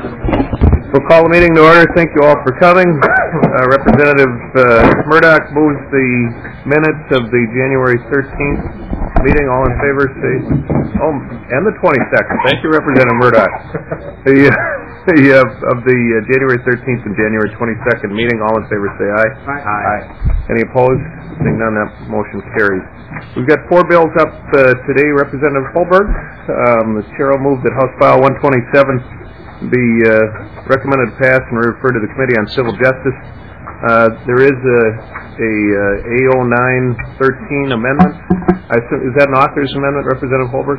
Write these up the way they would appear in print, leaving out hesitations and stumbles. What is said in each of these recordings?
We'll call the meeting to order. Thank you all for coming. Representative Murdoch moves the minutes of the January 13th meeting. All in favor say... Oh, and the 22nd. Thank you, Representative Murdoch. Of the January 13th and January 22nd meeting, all in favor say aye. Aye. Any opposed? Seeing none, that motion carries. We've got 4 bills up today. Representative Holberg. The chair will move that House File 127 be recommended to pass and referred to the Committee on Civil Justice. There is a A0913 amendment. Is that an author's amendment, Representative Holberg?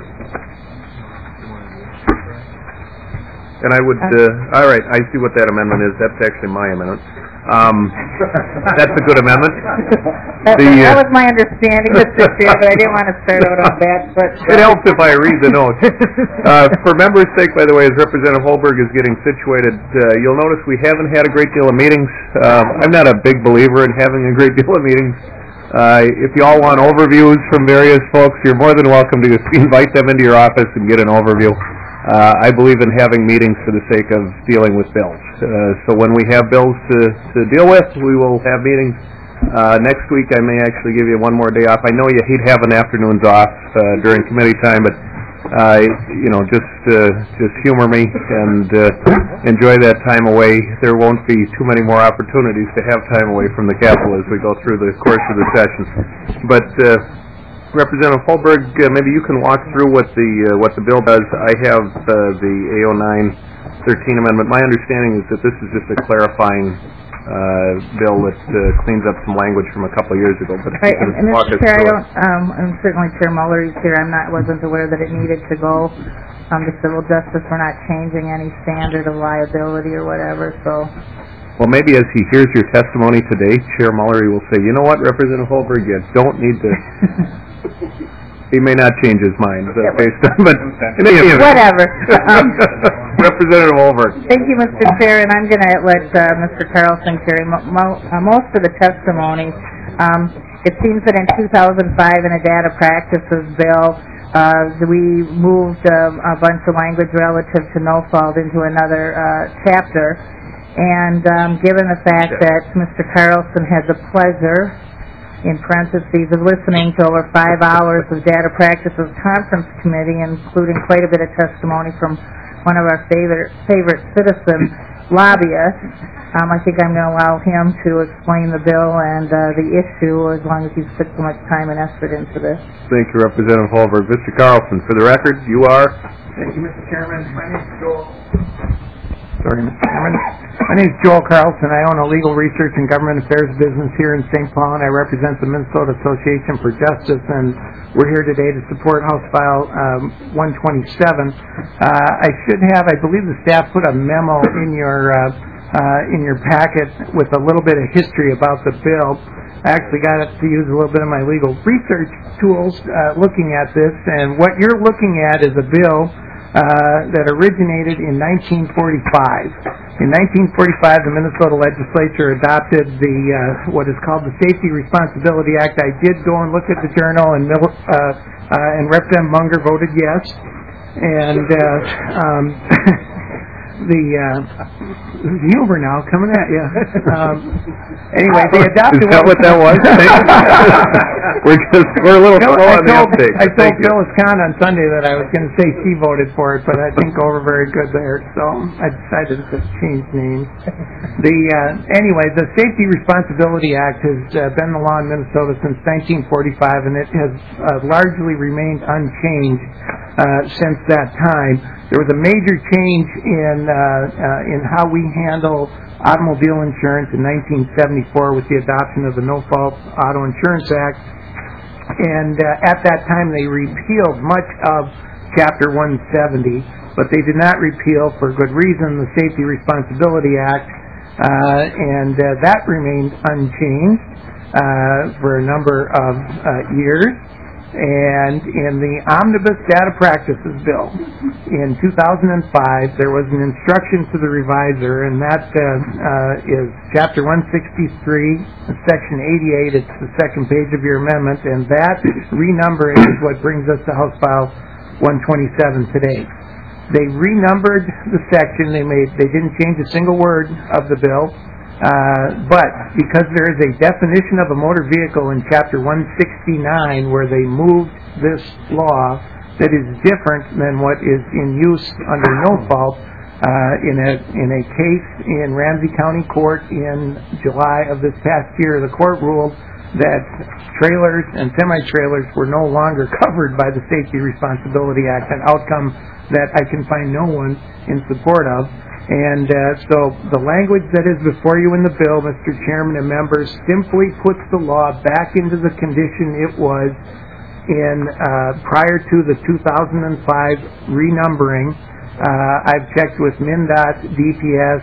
And I would, all right, I see what that amendment is. That's actually my amendment. That's a good amendment. That was my understanding, Mr. Chair, but I didn't want to start out on that. But it helps if I read the notes. For members' sake, by the way, as Representative Holberg is getting situated, you'll notice we haven't had a great deal of meetings. I'm not a big believer in having a great deal of meetings. If you all want overviews from various folks, you're more than welcome to invite them into your office and get an overview. I believe in having meetings for the sake of dealing with bills. So when we have bills to deal with, we will have meetings. Next week I may actually give you one more day off. I know you hate having afternoons off during committee time, but just humor me and enjoy that time away. There won't be too many more opportunities to have time away from the Capitol as we go through the course of the session. But Representative Holberg, maybe you can walk through what the bill does. I have the A0913 amendment. My understanding is that this is just a clarifying bill that cleans up some language from a couple of years ago. But right, and Mr. Chair, I'm certainly Chair Muller is here. Wasn't aware that it needed to go to civil justice. We're not changing any standard of liability or whatever. So. Well, maybe as he hears your testimony today, Chair Muller will say, "You know what, Representative Holberg, you don't need to." He may not change his mind based on, but whatever. Representative Holberg. Thank you, Mr. Chair, and I'm going to let Mr. Carlson carry most of the testimony. It seems that in 2005, in a data practices bill, we moved a bunch of language relative to no fault into another chapter, and given the fact that Mr. Carlson had the pleasure, in parentheses, of listening to over 5 hours of data practices conference committee, including quite a bit of testimony from one of our favorite citizen lobbyists. I think I'm going to allow him to explain the bill and the issue, as long as he's put so much time and effort into this. Thank you, Representative Holberg. Mr. Carlson, for the record, you are? Thank you, Mr. Chairman. My name is Joel. Sorry, Mr. Chairman. My name is Joel Carlson. I own a legal research and government affairs business here in St. Paul, and I represent the Minnesota Association for Justice, and we're here today to support House File 127. I believe the staff put a memo in your packet with a little bit of history about the bill. I actually got to use a little bit of my legal research tools looking at this, and what you're looking at is a bill that originated in 1945. In 1945, the Minnesota legislature adopted what is called the Safety Responsibility Act. I did go and look at the journal, and Representative Munger voted yes. And the humor now coming at you. Anyway, they adopted. Is that what that was? we're a little slow on the uptake. I told Phyllis Kahn on Sunday that I was going to say she voted for it, but I didn't go over very good there, so I decided to change names. Anyway, the Safety Responsibility Act has been the law in Minnesota since 1945, and it has largely remained unchanged since that time. There was a major change in how we handle automobile insurance in 1974 with the adoption of the No Fault Auto Insurance Act, and at that time they repealed much of Chapter 170, but they did not repeal, for good reason, the Safety Responsibility Act, and that remained unchanged for a number of years. And in the Omnibus Data Practices Bill in 2005, there was an instruction to the reviser, and that is Chapter 163, Section 88. It's the second page of your amendment, and that renumbering is what brings us to House File 127 today. They renumbered the section. They didn't change a single word of the bill. But because there is a definition of a motor vehicle in Chapter 169 where they moved this law that is different than what is in use under no fault, in a case in Ramsey County Court in July of this past year, the court ruled that trailers and semi-trailers were no longer covered by the Safety Responsibility Act, an outcome that I can find no one in support of. And so the language that is before you in the bill, Mr. Chairman and members, simply puts the law back into the condition it was in prior to the 2005 renumbering. I've checked with MnDOT, DPS,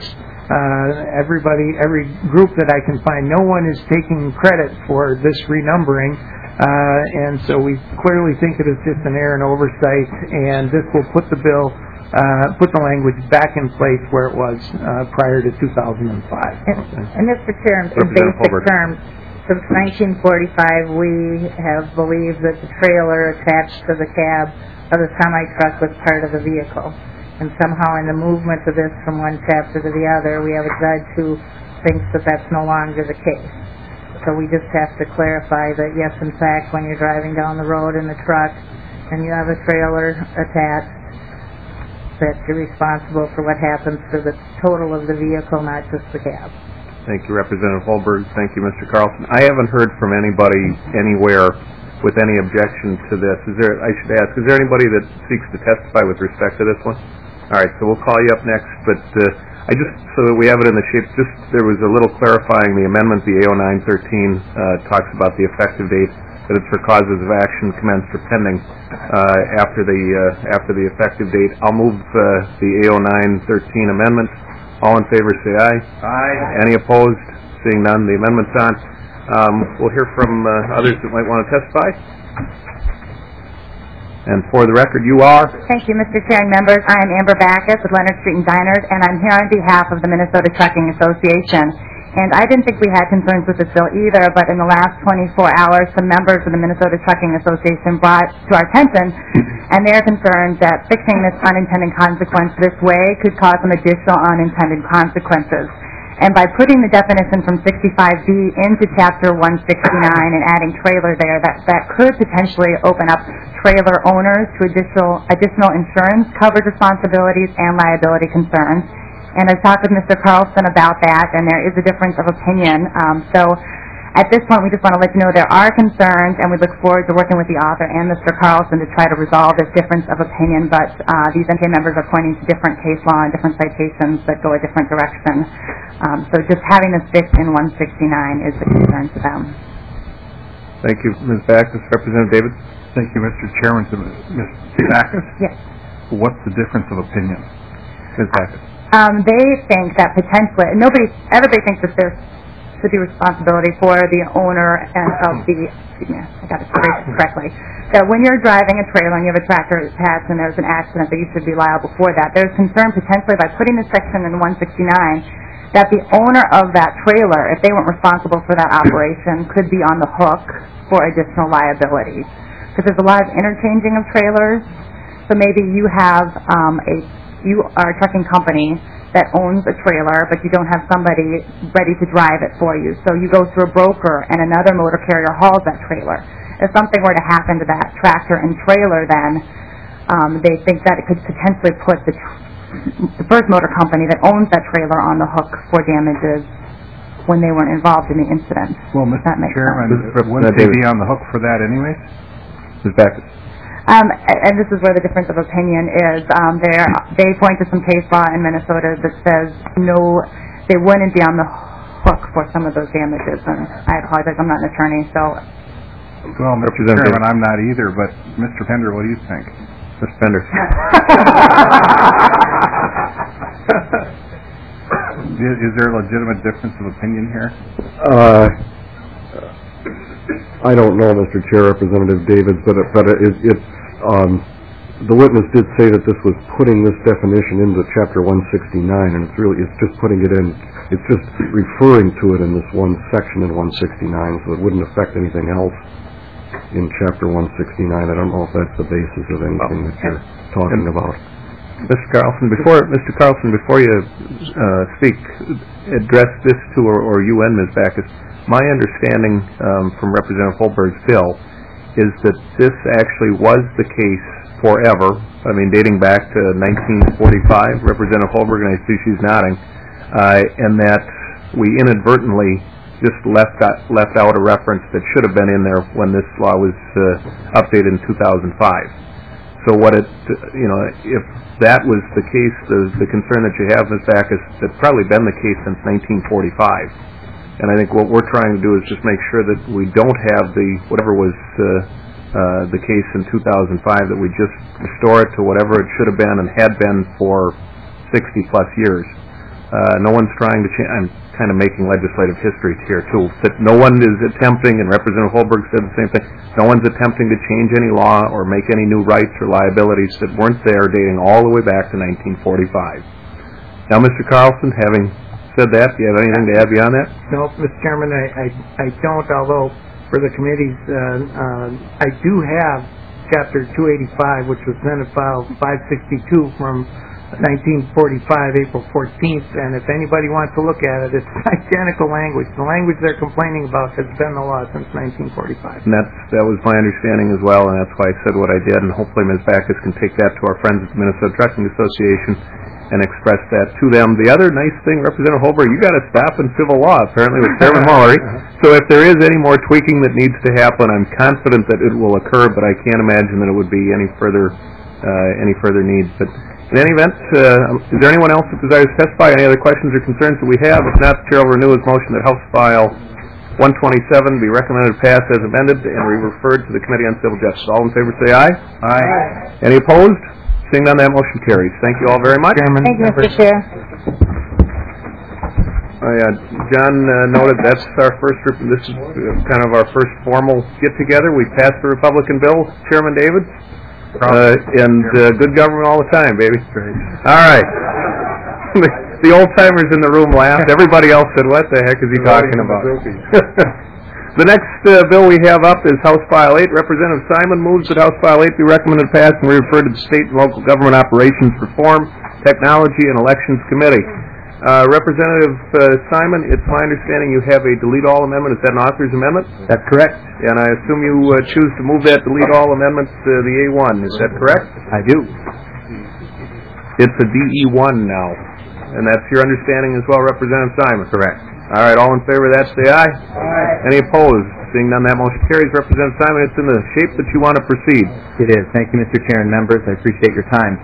every group that I can find. No one is taking credit for this renumbering, and so we clearly think it is just an error and oversight, and this will put the bill, put the language back in place where it was prior to 2005. And Mr. Chair, in basic terms, since 1945, we have believed that the trailer attached to the cab of the semi-truck was part of the vehicle. And somehow in the movement of this from one chapter to the other, we have a judge who thinks that that's no longer the case. So we just have to clarify that, yes, in fact, when you're driving down the road in the truck and you have a trailer attached, that you're responsible for what happens to the total of the vehicle, not just the cab. Thank you, Representative Holberg. Thank you, Mr. Carlson. I haven't heard from anybody anywhere with any objection to this. I should ask, is there anybody that seeks to testify with respect to this one? All right, so we'll call you up next, but so that we have it in the shape, there was a little clarifying the amendment, the AO 913 talks about the effective date, that it's for causes of action commenced or pending after the effective date. I'll move the AO 913 amendment. All in favor say aye. Aye. Any opposed? Seeing none, the amendment's on. We'll hear from others that might want to testify. And for the record, you are? Thank you, Mr. Chair and members. I am Amber Backus with Leonard Street and Diners, and I'm here on behalf of the Minnesota Trucking Association. And I didn't think we had concerns with this bill either, but in the last 24 hours, some members of the Minnesota Trucking Association brought to our attention, and they're concerned that fixing this unintended consequence this way could cause some additional unintended consequences. And by putting the definition from 65B into Chapter 169 and adding trailer there, that could potentially open up trailer owners to additional insurance coverage responsibilities and liability concerns. And I've talked with Mr. Carlson about that, and there is a difference of opinion. So at this point, we just want to let you know there are concerns, and we look forward to working with the author and Mr. Carlson to try to resolve this difference of opinion. But these NTA members are pointing to different case law and different citations that go a different direction. So just having this fixed in 169 is a concern to them. Thank you, Ms. Backus. Representative David? Thank you, Mr. Chairman. To Ms. Backus? Yes. What's the difference of opinion? Ms. Backus. They think that potentially, everybody thinks that there should be responsibility for the owner of the, I got it correctly, that when you're driving a trailer and you have a tractor attached and there's an accident, that you should be liable for that. There's concern potentially by putting this section in 169 that the owner of that trailer, if they weren't responsible for that operation, could be on the hook for additional liabilities. Because there's a lot of interchanging of trailers. So maybe you have you are a trucking company that owns a trailer, but you don't have somebody ready to drive it for you. So you go through a broker, and another motor carrier hauls that trailer. If something were to happen to that tractor and trailer, then they think that it could potentially put the first motor company that owns that trailer on the hook for damages when they weren't involved in the incident. Well, Mr. Chairman, wouldn't they be on the hook for that anyways? Ms. Backus. And this is where the difference of opinion is. They point to some case law in Minnesota that says no, they wouldn't be on the hook for some of those damages. And I apologize, I'm not an attorney, so. Well, Mr. Chairman, I'm not either, but Mr. Pender, what do you think? Mr. Pender. Is there a legitimate difference of opinion here? I don't know, Mr. Chair, Representative David, but the witness did say that this was putting this definition into Chapter 169, and it's just putting it in. It's just referring to it in this one section in 169, so it wouldn't affect anything else in Chapter 169. I don't know if that's the basis of anything that you're talking about. Mr. Carlson, before you speak, address this to or you and Ms. Backus. My understanding from Representative Holberg's bill is that this actually was the case forever. I mean, dating back to 1945. Representative Holberg, and I see she's nodding, and that we inadvertently just left out a reference that should have been in there when this law was updated in 2005. So if that was the case, the concern that you have, Ms. Backus, that's probably been the case since 1945. And I think what we're trying to do is just make sure that we don't have whatever was the case in 2005, that we just restore it to whatever it should have been and had been for 60 plus years. No one's trying to change. I'm kind of making legislative history here, too. That no one is attempting, and Representative Holberg said the same thing, no one's attempting to change any law or make any new rights or liabilities that weren't there dating all the way back to 1945. Now, Mr. Carlson, having said that, do you have anything to add beyond that? No, Mr. Chairman, I don't, although for the committees, I do have Chapter 285, which was Senate File 562 from 1945, April 14th, and if anybody wants to look at it, it's identical language. The language they're complaining about has been the law since 1945. And that was my understanding as well, and that's why I said what I did, and hopefully Ms. Backus can take that to our friends at the Minnesota Trucking Association and express that to them. The other nice thing, Representative Holberg, you got to stop in civil law, apparently, with Chairman Mullery. So if there is any more tweaking that needs to happen, I'm confident that it will occur, but I can't imagine that it would be any further needs. But in any event, is there anyone else that desires to testify? Any other questions or concerns that we have? If not, the Chair will renew his motion that House File 127 be recommended to pass as amended and be referred to the Committee on Civil Justice. All in favor say aye. Aye. Any opposed? Seeing none, that motion carries. Thank you all very much. Thank you, Mr. Chair. John noted that's our first. This is kind of our first formal get-together. We passed the Republican bill, Chairman David. Good government all the time, baby. All right. The old-timers in the room laughed. Everybody else said, what the heck is he talking about? The next bill we have up is House File 8. Representative Simon moves that House File 8 be recommended to pass and be referred to the State and Local Government Operations Reform, Technology, and Elections Committee. Representative Simon, it's my understanding you have a delete-all amendment. Is that an author's amendment? That's correct. And I assume you choose to move that delete-all amendment to the A1. Is that correct? I do. It's a DE1 now. And that's your understanding as well, Representative Simon? Correct. All right, all in favor of that, say aye. Aye. Any opposed? Seeing none, that motion carries. Representative Simon, it's in the shape that you want to proceed. It is. Thank you, Mr. Chair and members. I appreciate your time.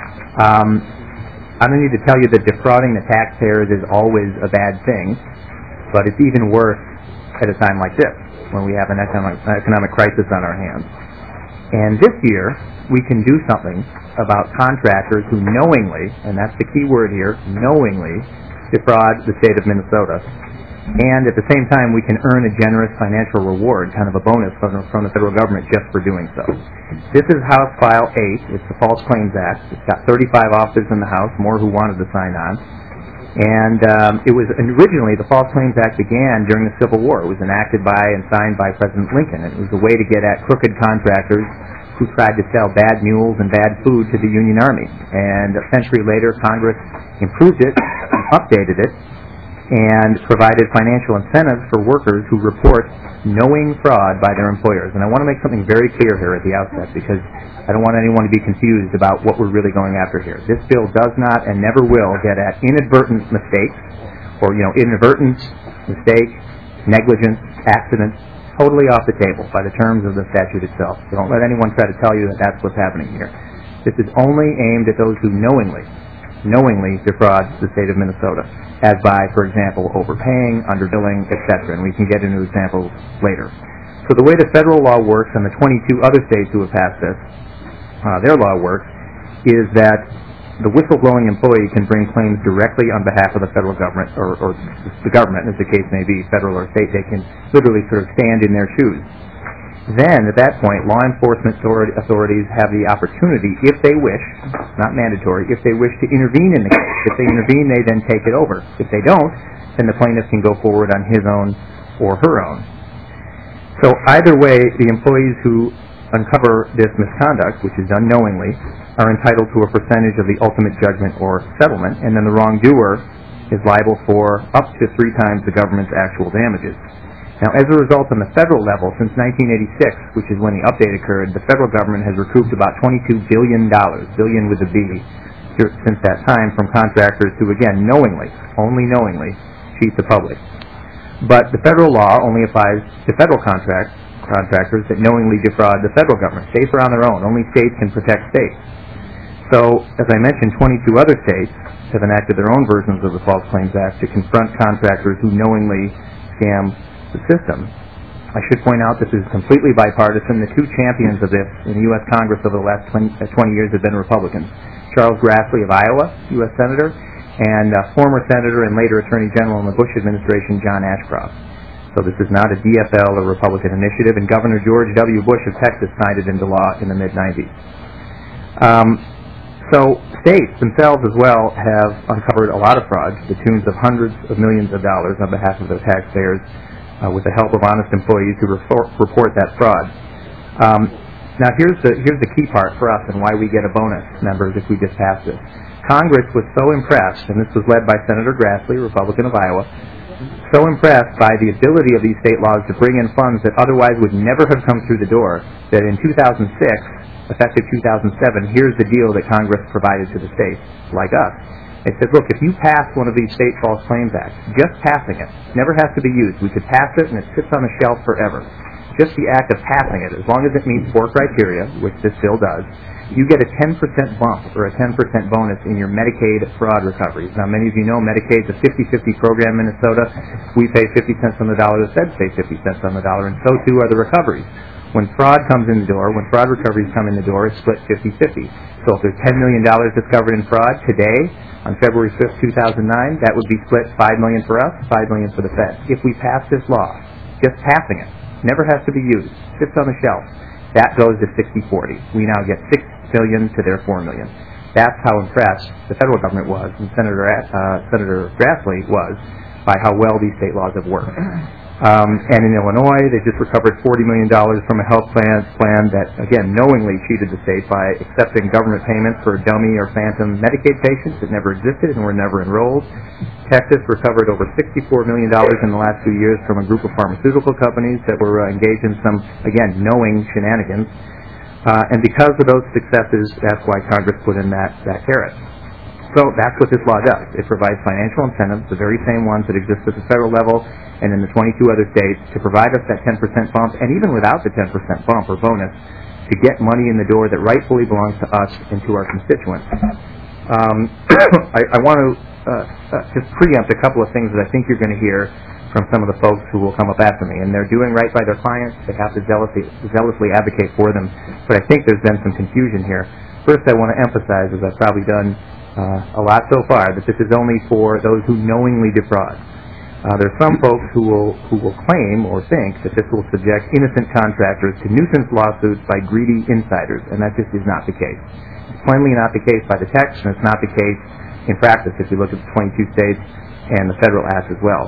I don't need to tell you that defrauding the taxpayers is always a bad thing, but it's even worse at a time like this, when we have an economic crisis on our hands. And this year, we can do something about contractors who knowingly, and that's the key word here, knowingly defraud the state of Minnesota. And at the same time, we can earn a generous financial reward, kind of a bonus from the federal government just for doing so. This is House File 8. It's the False Claims Act. It's got 35 officers in the House, more who wanted to sign on. And it was originally, the False Claims Act began during the Civil War. It was enacted by and signed by President Lincoln. It was a way to get at crooked contractors who tried to sell bad mules and bad food to the Union Army. And a century later, Congress improved it, updated it, and provided financial incentives for workers who report knowing fraud by their employers. And I want to make something very clear here at the outset, because I don't want anyone to be confused about what we're really going after here. This bill does not and never will get at inadvertent mistakes, or, inadvertent mistake, negligence, accidents, totally off the table by the terms of the statute itself. So don't let anyone try to tell you that that's what's happening here. This is only aimed at those who knowingly defraud the state of Minnesota, as by, for example, overpaying, underbilling, etc. And we can get into examples later. So the way the federal law works, and the 22 other states who have passed this, their law works, is that the whistleblowing employee can bring claims directly on behalf of the federal government, or the government, as the case may be, federal or state. They can literally sort of stand in their shoes. Then, at that point, law enforcement authorities have the opportunity, if they wish, not mandatory, if they wish to intervene in the case. If they intervene, they then take it over. If they don't, then the plaintiff can go forward on his own or her own. So either way, the employees who uncover this misconduct, which is done knowingly, are entitled to a percentage of the ultimate judgment or settlement, and then the wrongdoer is liable for up to 3 times the government's actual damages. Now, as a result, on the federal level, since 1986, which is when the update occurred, the federal government has recouped about $22 billion, billion with a B, since that time from contractors who, again, only knowingly, cheat the public. But the federal law only applies to federal contractors that knowingly defraud the federal government. States are on their own. Only states can protect states. So, as I mentioned, 22 other states have enacted their own versions of the False Claims Act to confront contractors who knowingly scam the system. I should point out this is completely bipartisan. The 2 champions of this in the U.S. Congress over the last 20 years have been Republicans. Charles Grassley of Iowa, U.S. Senator, and former Senator and later Attorney General in the Bush administration, John Ashcroft. So this is not a DFL or Republican initiative, and Governor George W. Bush of Texas signed it into law in the mid-'90s. So states themselves as well have uncovered a lot of fraud to the tunes of hundreds of millions of dollars on behalf of their taxpayers with the help of honest employees who report that fraud. Now here's the key part for us and why we get a bonus, members, if we just pass this. Congress was so impressed, and this was led by Senator Grassley, Republican of Iowa, so impressed by the ability of these state laws to bring in funds that otherwise would never have come through the door, that in 2006, effective 2007, here's the deal that Congress provided to the states, like us. They said, look, if you pass one of these state false claims acts, just passing it, never has to be used. We could pass it and it sits on the shelf forever. Just the act of passing it, as long as it meets 4 criteria, which this bill does, you get a 10% bump or a 10% bonus in your Medicaid fraud recoveries. Now, many of you know Medicaid's a 50-50 program in Minnesota. We pay 50 cents on the dollar. The feds pay 50 cents on the dollar, and so too are the recoveries. When fraud comes in the door, when fraud recoveries come in the door, it's split 50-50. So if there's $10 million discovered in fraud today, on February 5th, 2009, that would be split $5 million for us, $5 million for the feds. If we pass this law, just passing it, never has to be used, sits on the shelf, that goes to 60-40. We now get $6 million to their $4 million. That's how impressed the federal government was, and Senator Grassley was, by how well these state laws have worked. And in Illinois, they just recovered $40 million from a health plan that, again, knowingly cheated the state by accepting government payments for dummy or phantom Medicaid patients that never existed and were never enrolled. Texas recovered over $64 million in the last 2 years from a group of pharmaceutical companies that were engaged in some, again, knowing shenanigans. And because of those successes, that's why Congress put in that carrot. So that's what this law does. It provides financial incentives, the very same ones that exist at the federal level and in the 22 other states, to provide us that 10% bump, and even without the 10% bump or bonus, to get money in the door that rightfully belongs to us and to our constituents. I want to just preempt a couple of things that I think you're going to hear from some of the folks who will come up after me, and they're doing right by their clients. They have to zealously advocate for them, but I think there's been some confusion here. First, I want to emphasize, as I've probably done a lot so far, that this is only for those who knowingly defraud. There are some folks who will claim or think that this will subject innocent contractors to nuisance lawsuits by greedy insiders, and that just is not the case. It's plainly not the case by the text, and it's not the case in practice if you look at the 22 states and the federal act as well.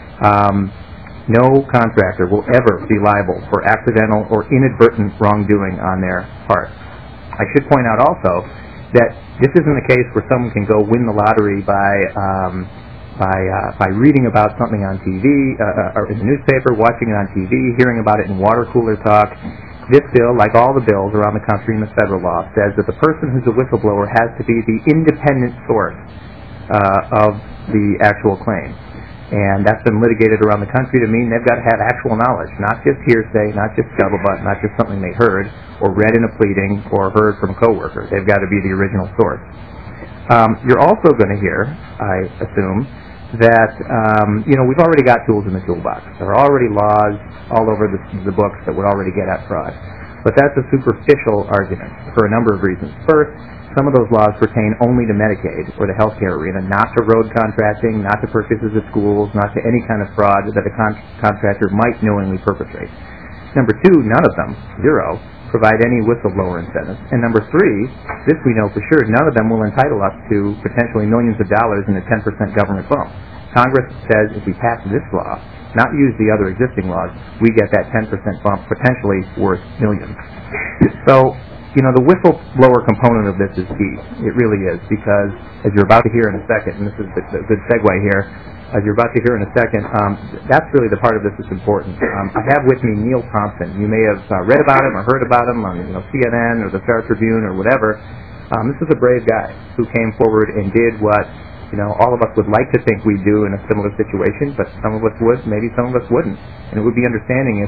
No contractor will ever be liable for accidental or inadvertent wrongdoing on their part. I should point out also that this isn't a case where someone can go win the lottery by reading about something on TV or in the newspaper, watching it on TV, hearing about it in water cooler talk. This bill, like all the bills around the country in the federal law, says that the person who's a whistleblower has to be the independent source of the actual claim. And that's been litigated around the country to mean they've got to have actual knowledge, not just hearsay, not just scuttlebutt, not just something they heard or read in a pleading or heard from a coworker. They've got to be the original source. You're also going to hear, I assume, that we've already got tools in the toolbox. There are already laws all over the books that would already get at fraud. But that's a superficial argument for a number of reasons. First, some of those laws pertain only to Medicaid or the healthcare arena, not to road contracting, not to purchases at schools, not to any kind of fraud that a contractor might knowingly perpetrate. Number two, none of them, zero, provide any whistleblower incentives. And number three, this we know for sure, none of them will entitle us to potentially millions of dollars in a 10% government bump. Congress says if we pass this law, not use the other existing laws, we get that 10% bump, potentially worth millions. So, the whistleblower component of this is key. It really is, because as you're about to hear in a second, and this is a good segue here, as you're about to hear in a second, that's really the part of this that's important. I have with me Neil Thompson. You may have read about him or heard about him on CNN or the Star Tribune or whatever. This is a brave guy who came forward and did what all of us would like to think we'd do in a similar situation, but some of us would, maybe some of us wouldn't. And it would be understandable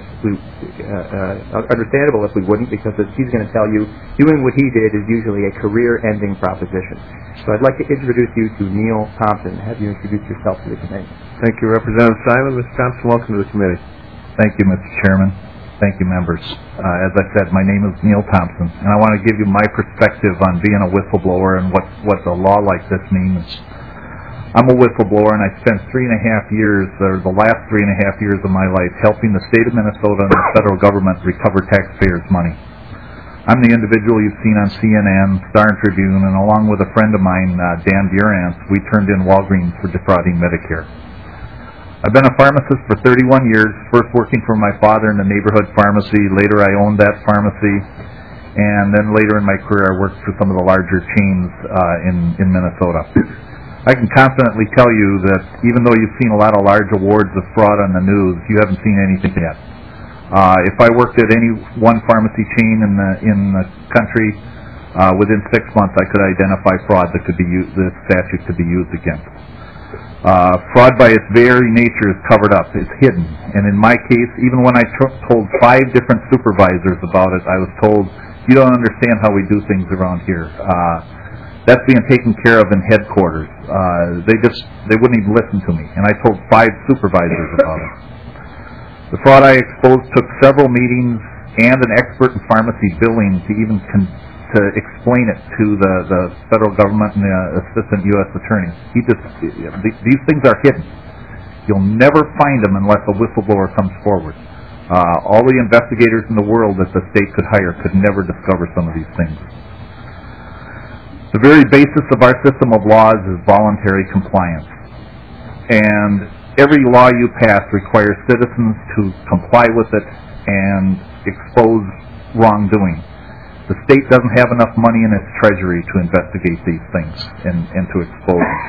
if we wouldn't, because as he's going to tell you, doing what he did is usually a career-ending proposition. So I'd like to introduce you to Neil Thompson. Have you introduce yourself to the committee? Thank you, Representative Simon. Mr. Thompson, welcome to the committee. Thank you, Mr. Chairman. Thank you, members. As I said, my name is Neil Thompson, and I want to give you my perspective on being a whistleblower and what a law like this means. I'm a whistleblower, and I spent the last 3.5 years of my life helping the state of Minnesota and the federal government recover taxpayers' money. I'm the individual you've seen on CNN, Star Tribune, and along with a friend of mine, Dan Durant, we turned in Walgreens for defrauding Medicare. I've been a pharmacist for 31 years, first working for my father in the neighborhood pharmacy. Later, I owned that pharmacy, and then later in my career, I worked for some of the larger chains in Minnesota. I can confidently tell you that even though you've seen a lot of large awards of fraud on the news, you haven't seen anything yet. If I worked at any one pharmacy chain in the country, within 6 months I could identify fraud that this statute could be used against. Fraud by its very nature is covered up. It's hidden. And in my case, even when I told 5 different supervisors about it, I was told, you don't understand how we do things around here. That's being taken care of in headquarters. They wouldn't even listen to me. And I told 5 supervisors about it. The fraud I exposed took several meetings and an expert in pharmacy billing to even to explain it to the federal government and the assistant U.S. attorney. These things are hidden. You'll never find them unless a whistleblower comes forward. All the investigators in the world that the state could hire could never discover some of these things. The very basis of our system of laws is voluntary compliance. And every law you pass requires citizens to comply with it and expose wrongdoing. The state doesn't have enough money in its treasury to investigate these things and to expose them.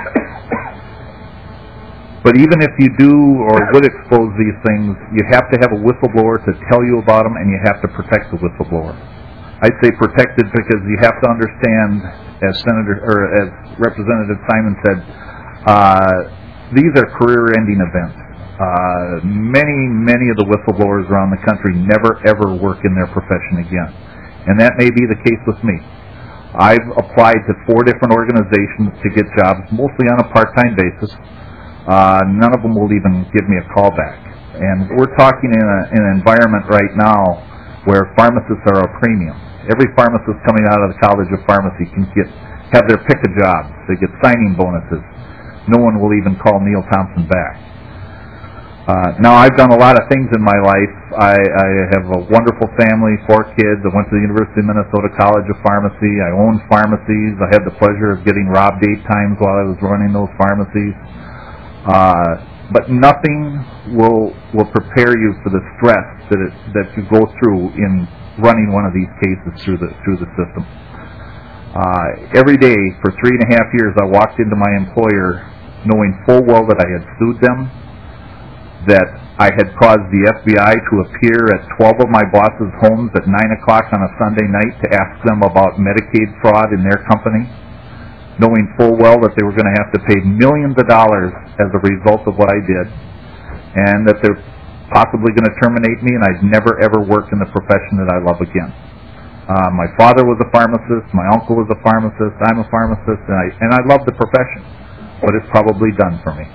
But even if you do or would expose these things, you have to have a whistleblower to tell you about them, and you have to protect the whistleblower. I'd say protected because you have to understand, as Representative Simon said, these are career-ending events. Many of the whistleblowers around the country never ever work in their profession again, and that may be the case with me. I've applied to 4 different organizations to get jobs, mostly on a part-time basis. None of them will even give me a call back, and we're talking in an environment right now where pharmacists are a premium. Every pharmacist coming out of the College of Pharmacy can have their pick of jobs. They get signing bonuses. No one will even call Neil Thompson back. Now, I've done a lot of things in my life. I have a wonderful family, 4 kids. I went to the University of Minnesota College of Pharmacy. I owned pharmacies. I had the pleasure of getting robbed 8 times while I was running those pharmacies. But nothing will prepare you for the stress that you go through in running one of these cases through the system. Every day for 3.5 years, I walked into my employer knowing full well that I had sued them, that I had caused the FBI to appear at 12 of my boss's homes at 9 o'clock on a Sunday night to ask them about Medicaid fraud in their company, knowing full well that they were going to have to pay millions of dollars as a result of what I did, and that they're possibly going to terminate me, and I'd never ever work in the profession that I love again. My father was a pharmacist, my uncle was a pharmacist, I'm a pharmacist, and I love the profession, but it's probably done for me.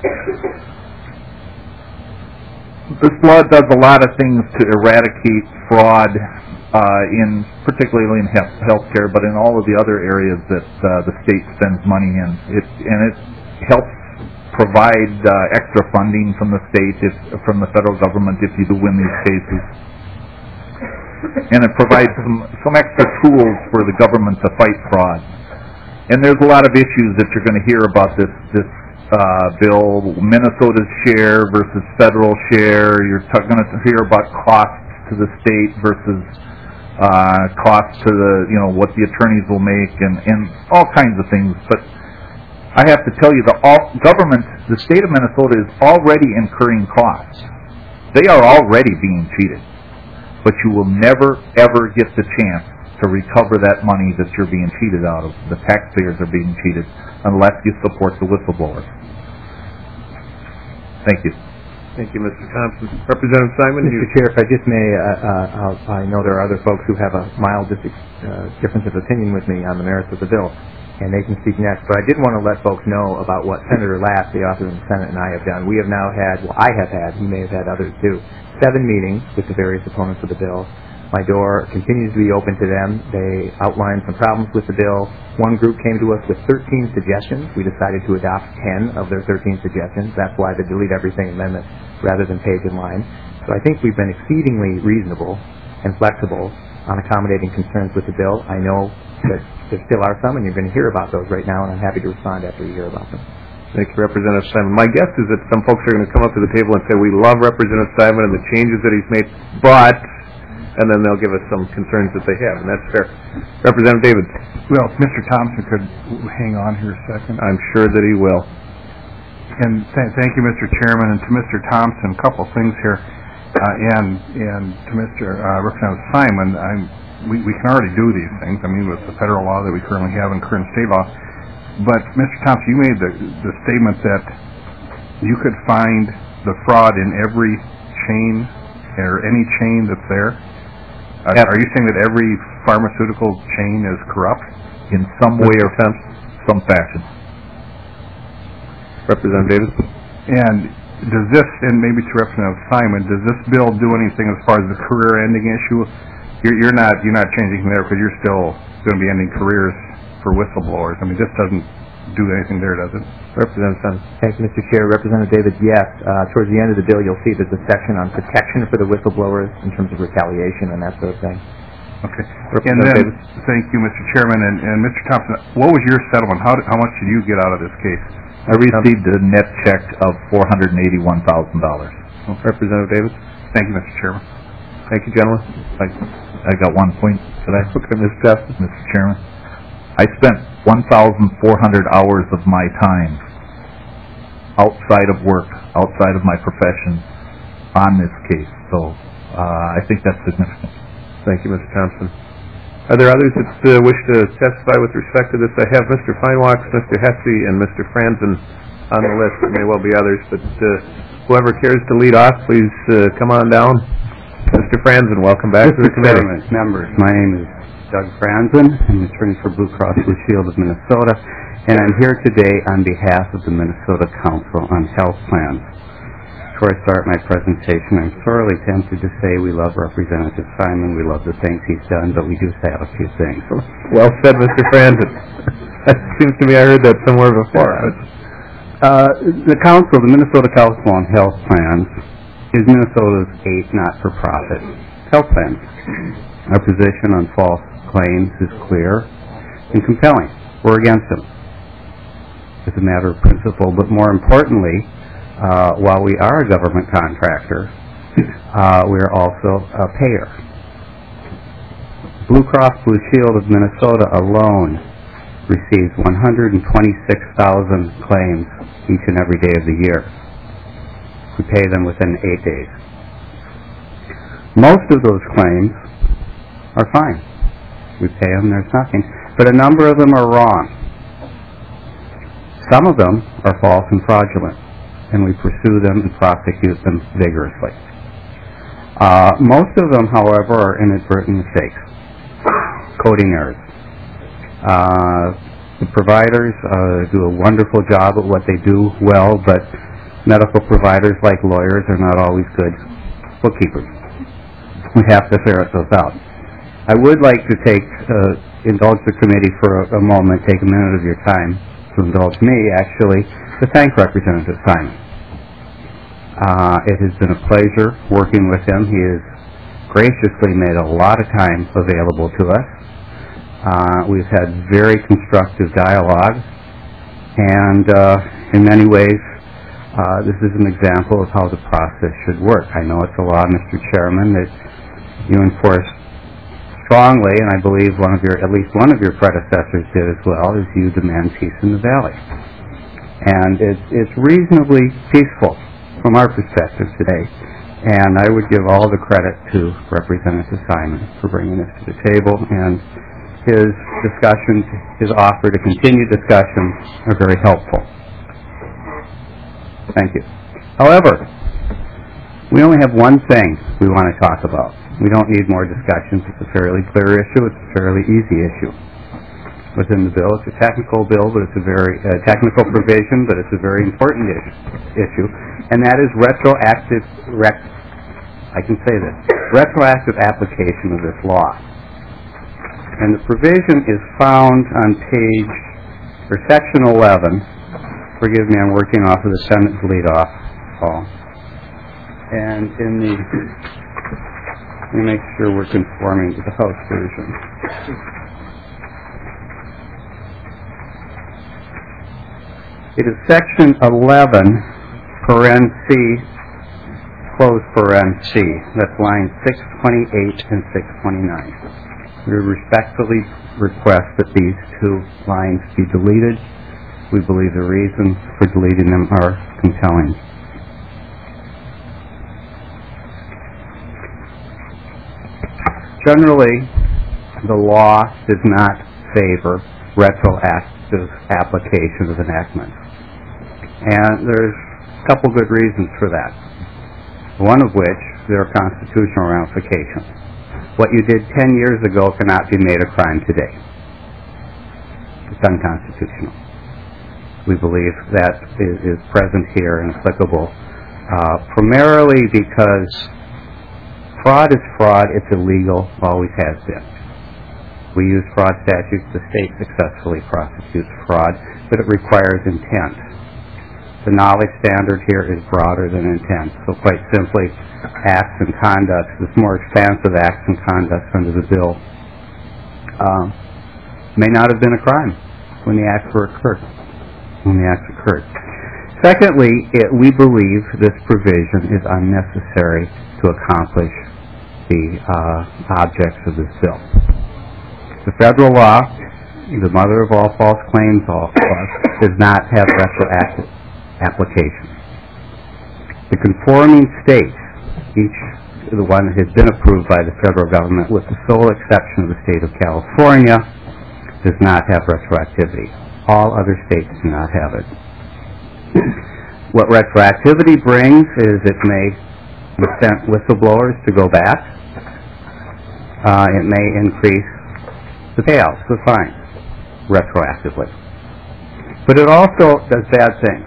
This law does a lot of things to eradicate fraud, particularly in healthcare, but in all of the other areas that the state spends money in. It helps provide extra funding from the state, from the federal government, if you do win these cases. And it provides some extra tools for the government to fight fraud. And there's a lot of issues that you're going to hear about this bill, Minnesota's share versus federal share. You're going to hear about costs to the state versus costs to what the attorneys will make, and all kinds of things. But I have to tell you, the state of Minnesota is already incurring costs. They are already being cheated. But you will never, ever get the chance to recover that money that you're being cheated out of. The taxpayers are being cheated unless you support the whistleblowers. Thank you. Thank you, Mr. Thompson. Representative Simon? Mr. Chair, if I just may, I know there are other folks who have a mild difference of opinion with me on the merits of the bill, and they can speak next. But I did want to let folks know about what Senator Lass, the author of the Senate, and I have done. We have now had, I have had, he may have had others too, 7 meetings with the various opponents of the bill. My door continues to be open to them. They outlined some problems with the bill. One group came to us with 13 suggestions. We decided to adopt 10 of their 13 suggestions. That's why the Delete Everything Amendment rather than page and line. So I think we've been exceedingly reasonable and flexible on accommodating concerns with the bill. I know that there still are some, and you're going to hear about those right now, and I'm happy to respond after you hear about them. Thank you, Representative Simon. My guess is that some folks are going to come up to the table and say, we love Representative Simon and the changes that he's made, but... and then they'll give us some concerns that they have, and that's fair. Representative David. Well, if Mr. Thompson could hang on here a second. I'm sure that he will. And thank you, Mr. Chairman, and to Mr. Thompson, a couple things here, and to Mr. Representative Simon. We can already do these things, I mean, with the federal law that we currently have and current state law. But, Mr. Thompson, you made the statement that you could find the fraud in every chain or any chain that's there. Are you saying that every pharmaceutical chain is corrupt? In some way or some fashion. Representative Davis? And does this, and maybe to Representative Simon, does this bill do anything as far as the career-ending issue? You're not changing there because you're still going to be ending careers for whistleblowers. I mean, this doesn't do anything there, does it? Representative Simon. Thank you, Mr. Chair. Representative Davis, yes. Towards the end of the bill, you'll see there's a section on protection for the whistleblowers in terms of retaliation and that sort of thing. Okay. And then, thank you, Mr. Chairman. And Mr. Thompson, what was your settlement? How much did you get out of this case? I received a net check of $481,000. Representative Davis? Thank you, Mr. Chairman. Thank you, gentlemen. I got 1 point today. Okay, Ms. Justice. Mr. Chairman. I spent 1,400 hours of my time outside of work, outside of my profession, on this case. So I think that's significant. Thank you, Mr. Thompson. Are there others that wish to testify with respect to this? I have Mr. Feinwachs, Mr. Hesse, and Mr. Franzen on the list. There may well be others, but whoever cares to lead off, please come on down. Mr. Franzen, welcome back to the committee. Members, my name is Doug Franzen. I'm an attorney for Blue Cross Blue Shield of Minnesota, and I'm here today on behalf of the Minnesota Council on Health Plans. Before I start my presentation, I'm sorely tempted to say we love Representative Simon, we love the things he's done, but we do say a few things. Well said, Mr. Franzen. It seems to me I heard that somewhere before. The Council, the Minnesota Council on Health Plans, is Minnesota's 8th not-for-profit health plan. Our position on false claims is clear and compelling. We're against them. It's a matter of principle, but more importantly, while we are a government contractor, we're also a payer. Blue Cross Blue Shield of Minnesota alone receives 126,000 claims each and every day of the year. We pay them within 8 days. Most of those claims are fine. We pay them, there's nothing. But a number of them are wrong. Some of them are false and fraudulent, and we pursue them and prosecute them vigorously. Most of them, however, are inadvertent mistakes, coding errors. The providers do a wonderful job at what they do well, but medical providers, like lawyers, are not always good bookkeepers. We have to ferret those out. I would like to indulge the committee for a moment, take a minute of your time to indulge me, actually, to thank Representative Simon. It has been a pleasure working with him. He has graciously made a lot of time available to us. We've had very constructive dialogue, and In many ways, this is an example of how the process should work. I know it's a law, Mr. Chairman, that you enforce strongly, and I believe at least one of your predecessors did as well, is you demand peace in the Valley. And it's reasonably peaceful from our perspective today. And I would give all the credit to Representative Simon for bringing this to the table, and his discussions, his offer to continue discussions are very helpful. Thank you. However, we only have one thing we want to talk about. We don't need more discussions. It's a fairly clear issue. It's a fairly easy issue within the bill. It's a technical bill, but it's a very technical provision, but it's a very important issue, and that is retroactive application of this law. And the provision is found on section 11. Forgive me, I'm working off of the Senate's lead-off, Paul. And let me make sure we're conforming to the House version. It is section 11, paren C, close paren C. That's lines 628 and 629. We respectfully request that these two lines be deleted. We believe the reasons for deleting them are compelling. Generally, the law does not favor retroactive application of enactments. And there's a couple good reasons for that. One of which, there are constitutional ramifications. What you did 10 years ago cannot be made a crime today. It's unconstitutional. We believe that is present here and applicable, primarily because fraud is fraud. It's illegal, always has been. We use fraud statutes. The state successfully prosecutes fraud, but it requires intent. The knowledge standard here is broader than intent. So quite simply, acts and conducts, this more expansive acts and conducts under the bill may not have been a crime when the acts occurred. Secondly, we believe this provision is unnecessary to accomplish the objects of this bill. The federal law, the mother of all false claims law, does not have retroactive application. The conforming states, each the one that has been approved by the federal government, with the sole exception of the state of California, does not have retroactivity. All other states do not have it. What retroactivity brings is it may incent whistleblowers to go back. It may increase the payouts, the fines, retroactively. But it also does bad things.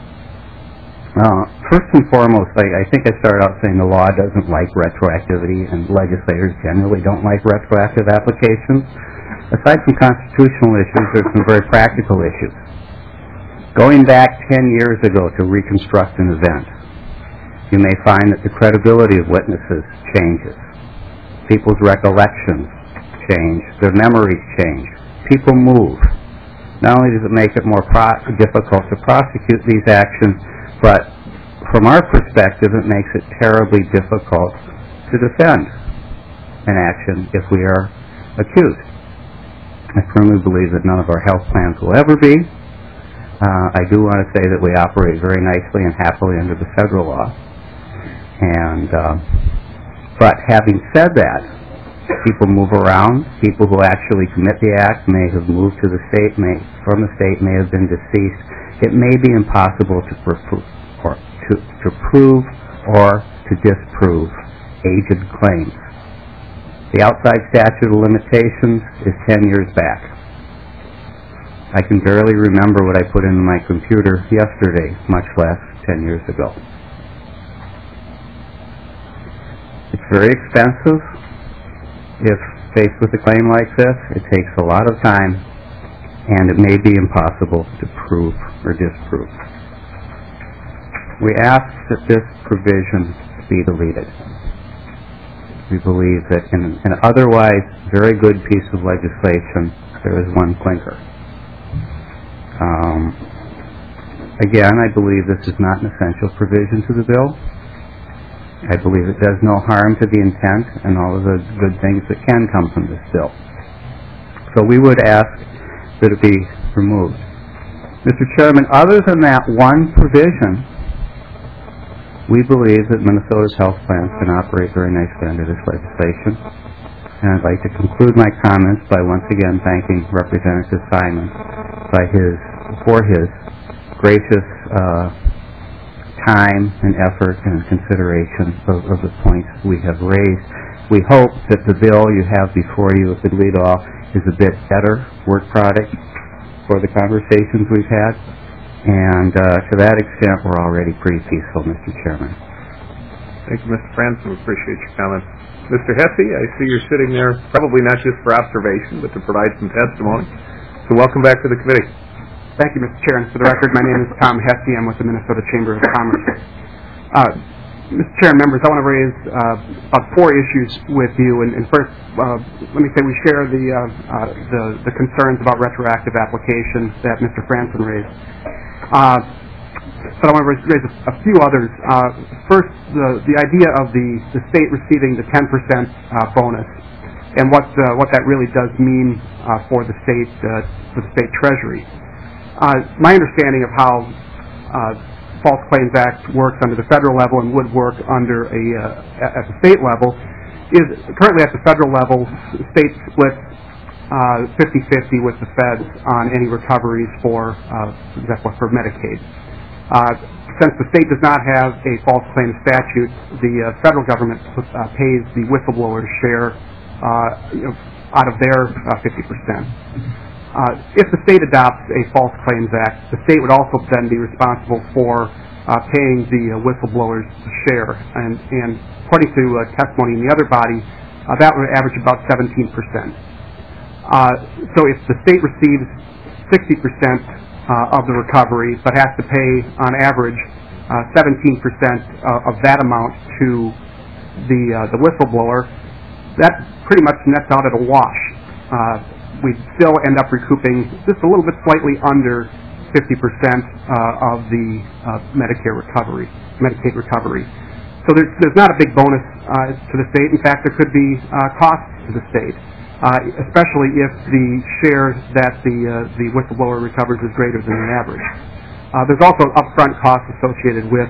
First and foremost, I think I started out saying the law doesn't like retroactivity, and legislators generally don't like retroactive applications. Aside from constitutional issues, there's some very practical issues. Going back 10 years ago to reconstruct an event, you may find that the credibility of witnesses changes. People's recollections change. Their memories change. People move. Not only does it make it more difficult to prosecute these actions, but from our perspective, it makes it terribly difficult to defend an action if we are accused. I firmly believe that none of our health plans will ever be. I do want to say that we operate very nicely and happily under the federal law. But having said that, people move around. People who actually commit the act may have moved to the state, may have been deceased. It may be impossible to prove or to disprove aged claims. The outside statute of limitations is 10 years back. I can barely remember what I put into my computer yesterday, much less 10 years ago. It's very expensive. If faced with a claim like this, it takes a lot of time, and it may be impossible to prove or disprove. We ask that this provision be deleted. We believe that in an otherwise very good piece of legislation, there is one clinker. Again, I believe this is not an essential provision to the bill. I believe it does no harm to the intent and all of the good things that can come from this bill. So we would ask that it be removed. Mr. Chairman, other than that one provision, we believe that Minnesota's health plans can operate very nicely under this legislation. And I'd like to conclude my comments by once again thanking Representative Simon for his gracious time and effort and consideration of the points we have raised. We hope that the bill you have before you, if it lead off, is a bit better work product for the conversations we've had. And to that extent, we're already pretty peaceful, Mr. Chairman. Thank you, Mr. Franson. We appreciate your comments. Mr. Hesse, I see you're sitting there probably not just for observation, but to provide some testimony. So welcome back to the committee. Thank you, Mr. Chair. And for the record, my name is Tom Hesse. I'm with the Minnesota Chamber of Commerce. Mr. Chair and members, I want to raise about 4 issues with you. And first, let me say we share the concerns about retroactive application that Mr. Franson raised. But I want to raise a few others. First, the idea of the state receiving the 10% bonus and what that really does mean for the state treasury. My understanding of how False Claims Act works under the federal level and would work under at the state level is currently at the federal level, the state splits 50-50 with the feds on any recoveries for example for Medicaid. Since the state does not have a false claims statute, the federal government pays the whistleblower's share out of their 50%. If the state adopts a False Claims Act, the state would also then be responsible for paying the whistleblower's share. And according to testimony in the other body, that would average about 17%. So if the state receives 60% of the recovery, but has to pay on average 17% of that amount to the whistleblower, that pretty much nets out at a wash. We'd still end up recouping just a little bit slightly under 50% of the Medicaid recovery. So there's not a big bonus to the state. In fact, there could be costs to the state, especially if the share that the whistleblower recovers is greater than the average. There's also upfront costs associated with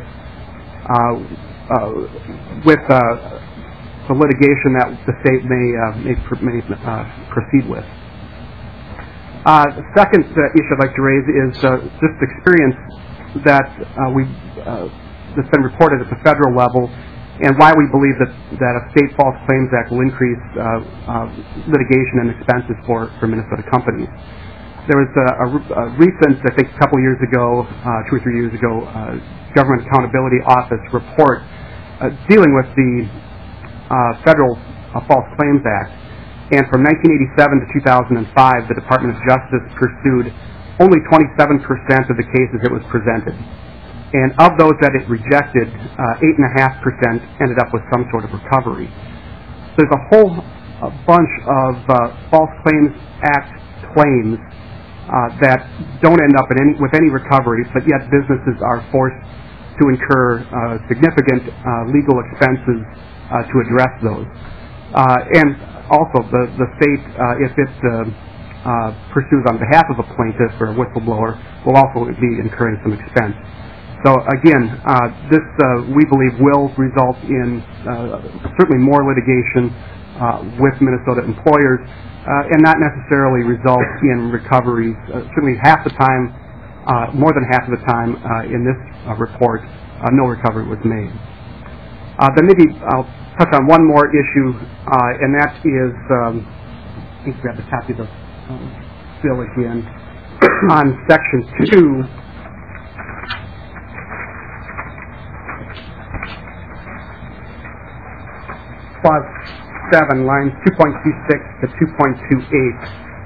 the litigation that the state may proceed with. The second issue I'd like to raise is just experience that that's been reported at the federal level, and why we believe that a state False Claims Act will increase litigation and expenses for Minnesota companies. There was a recent, I think a couple years ago, 2 or 3 years ago, Government Accountability Office report dealing with the federal False Claims Act. And from 1987 to 2005, the Department of Justice pursued only 27% of the cases it was presented. And of those that it rejected, 8.5% ended up with some sort of recovery. So there's a whole bunch of False Claims Act claims that don't end up with any recovery, but yet businesses are forced to incur significant legal expenses to address those. And also, the state, if it pursues on behalf of a plaintiff or a whistleblower, will also be incurring some expense. So again, this we believe will result in certainly more litigation with Minnesota employers, and not necessarily result in recoveries. Certainly half the time, more than half of the time in this report, no recovery was made. Then maybe I'll touch on one more issue, and that is, I think we have the copy of the bill again, on Section 2. Clause 7, lines 2.26 to 2.28.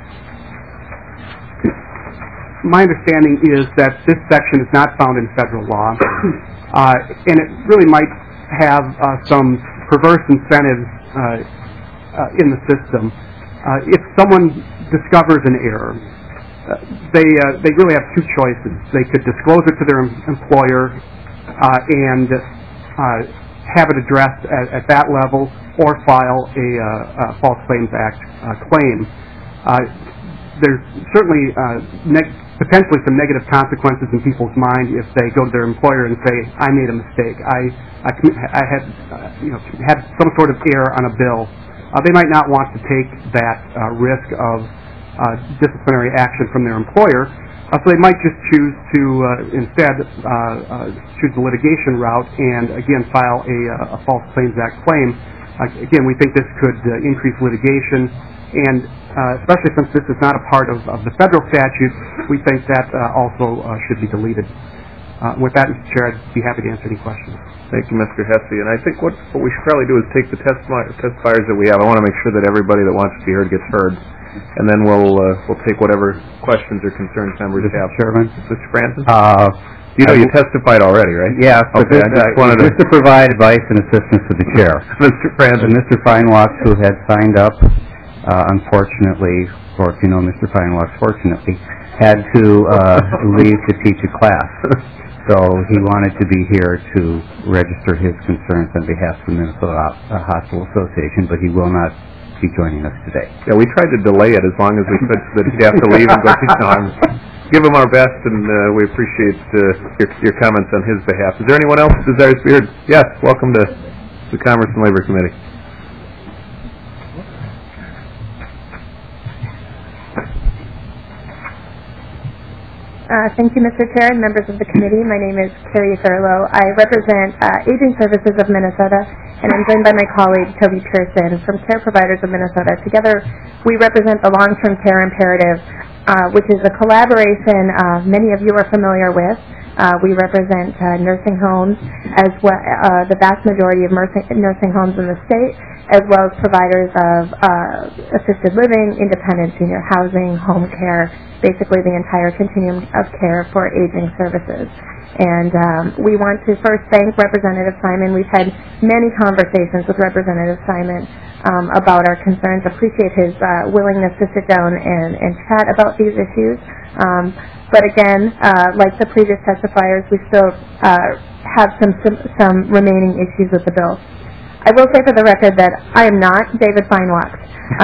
My understanding is that this section is not found in federal law, and it really might have some perverse incentives in the system. If someone discovers an error they really have two choices. They could disclose it to their employer and have it addressed at that level, or file a False Claims Act claim. There's certainly potentially some negative consequences in people's mind if they go to their employer and say, "I made a mistake. I had had some sort of error on a bill." They might not want to take that risk of disciplinary action from their employer, so they might just choose to instead choose the litigation route and again file a False Claims Act claim. Again, we think this could increase litigation, and especially since this is not a part of the federal statute, we think that also should be deleted. With that, Mr. Chair, I'd be happy to answer any questions. Thank you, Mr. Hesse. And I think what we should probably do is take the testifiers that we have. I want to make sure that everybody that wants to be heard gets heard, and then we'll take whatever questions or concerns members have. Chairman? Mr. Francis? You testified already, right? Yes, but okay, I just wanted just to provide advice and assistance to the chair. Mr. Francis. And Mr. Feinwachs, who had signed up, unfortunately, or if you know Mr. Feinwachs, fortunately, had to leave to teach a class. So he wanted to be here to register his concerns on behalf of the Minnesota Hospital Association, but he will not be joining us today. Yeah, we tried to delay it as long as we could so that he'd have to leave and go see time. Give him our best, and we appreciate your comments on his behalf. Is there anyone else who desires to be heard? Yes, welcome to the Commerce and Labor Committee. Thank you, Mr. Chair and members of the committee. My name is Carrie Thurlow. I represent Aging Services of Minnesota, and I'm joined by my colleague, Toby Pearson, from Care Providers of Minnesota. Together, we represent the Long-Term Care Imperative, which is a collaboration many of you are familiar with. We represent nursing homes, as well the vast majority of nursing homes in the state, as well as providers of assisted living, independent senior housing, home care, basically the entire continuum of care for aging services. And we want to first thank Representative Simon. We've had many conversations with Representative Simon about our concerns. Appreciate his willingness to sit down and chat about these issues. But again, like the previous testifiers, we still have some remaining issues with the bill. I will say for the record that I am not David Feinwachs.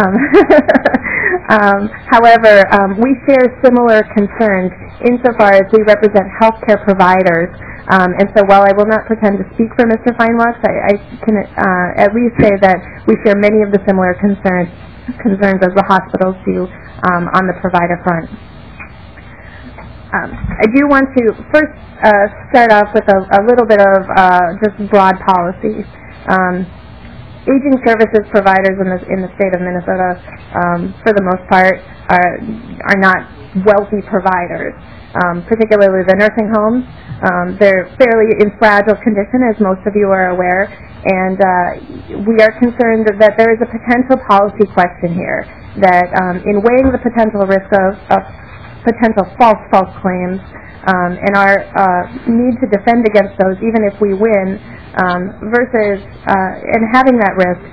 However, we share similar concerns insofar as we represent healthcare providers. And so while I will not pretend to speak for Mr. Feinwachs, I can at least say that we share many of the similar concerns as the hospitals do on the provider front. I do want to first start off with a little bit of just broad policy. Aging services providers in the state of Minnesota, for the most part, are not wealthy providers, particularly the nursing homes. They're fairly in fragile condition, as most of you are aware, and we are concerned that there is a potential policy question here, that in weighing the potential risk of potential false claims and our need to defend against those, even if we win, versus and having that risk,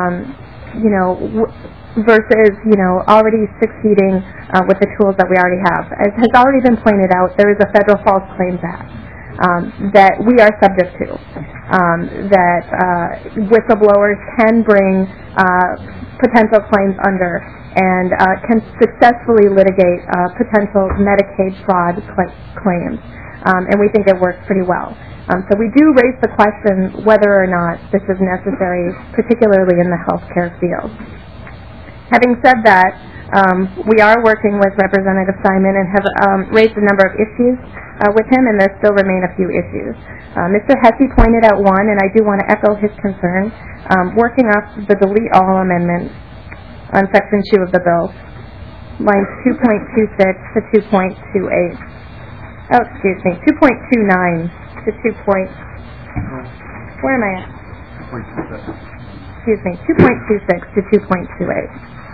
versus already succeeding with the tools that we already have. As has already been pointed out, there is a federal False Claims Act that we are subject to, that whistleblowers can bring potential claims under, and can successfully litigate potential Medicaid fraud claims. And we think it works pretty well. So we do raise the question whether or not this is necessary, particularly in the healthcare field. Having said that, we are working with Representative Simon and have raised a number of issues with him, and there still remain a few issues. Mr. Hesse pointed out one, and I do want to echo his concern, working off the delete all amendment on Section 2 of the bill, lines 2.26 to 2.28. Oh, excuse me, 2.29 to 2. Where am I at? Excuse me, 2.26 to 2.28.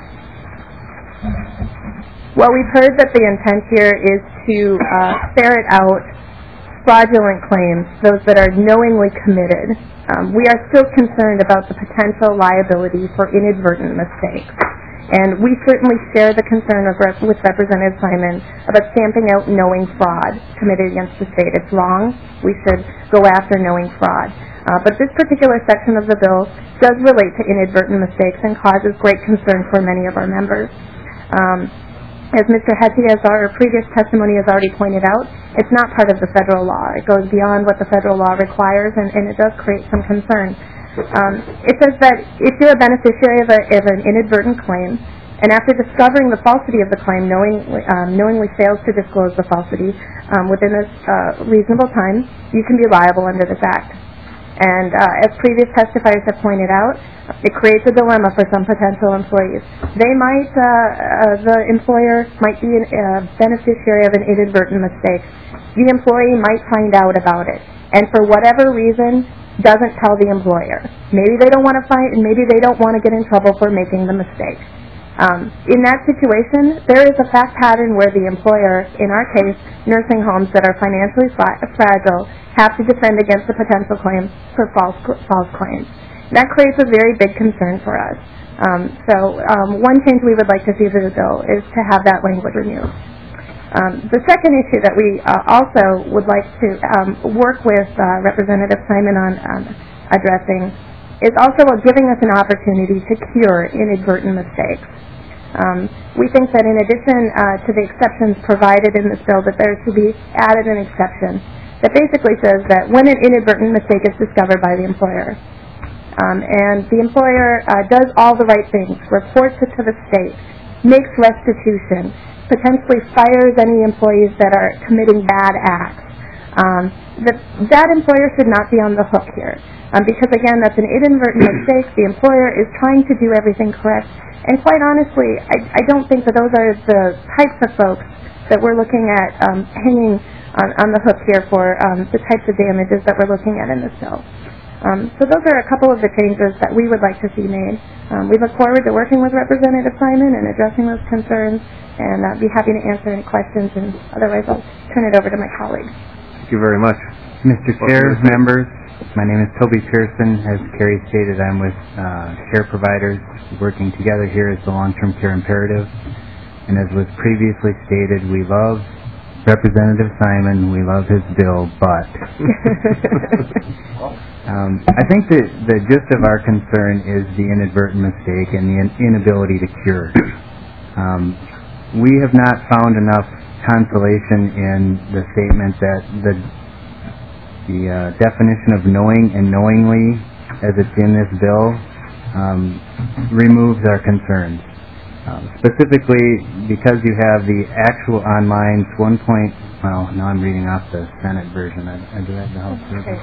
Well, we've heard that the intent here is to ferret out fraudulent claims, those that are knowingly committed. We are still concerned about the potential liability for inadvertent mistakes. And we certainly share the concern with Representative Simon about stamping out knowing fraud committed against the state. It's wrong. We should go after knowing fraud. But this particular section of the bill does relate to inadvertent mistakes and causes great concern for many of our members. As Mr. Hetty, as our previous testimony has already pointed out, it's not part of the federal law. It goes beyond what the federal law requires, and it does create some concern. It says that if you're a beneficiary of an inadvertent claim, and after discovering the falsity of the claim, knowingly fails to disclose the falsity within a reasonable time, you can be liable under this act. And as previous testifiers have pointed out, it creates a dilemma for some potential employees. They might, the employer might be a beneficiary of an inadvertent mistake. The employee might find out about it, and for whatever reason, doesn't tell the employer. Maybe they don't want to fight, and maybe they don't want to get in trouble for making the mistake. In that situation, there is a fact pattern where the employer, in our case, nursing homes that are financially fragile, have to defend against the potential claim for false claims. That creates a very big concern for us. One change we would like to see to the bill is to have that language removed. The second issue that we also would like to work with Representative Simon on addressing is also giving us an opportunity to cure inadvertent mistakes. We think that in addition to the exceptions provided in this bill, that there should be added an exception that basically says that when an inadvertent mistake is discovered by the employer, and the employer does all the right things, reports it to the state, makes restitution, potentially fires any employees that are committing bad acts, that employer should not be on the hook here. Because again, that's an inadvertent mistake. The employer is trying to do everything correct. And quite honestly, I don't think that those are the types of folks that we're looking at hanging on the hook here for the types of damages that we're looking at in this bill. So those are a couple of the changes that we would like to see made. We look forward to working with Representative Simon and addressing those concerns, and be happy to answer any questions, and otherwise I'll turn it over to my colleague. Thank you very much. Mr. Chair, members, my name is Toby Pearson. As Carrie stated, I'm with Care Providers, working together here as the Long-Term Care Imperative. And as was previously stated, we love Representative Simon, we love his bill, but I think that the gist of our concern is the inadvertent mistake and the inability to cure. We have not found enough consolation in the statement that the definition of knowing and knowingly, as it's in this bill, removes our concerns. Specifically, because you have the actual on lines now I'm reading off the Senate version. I do have the House version.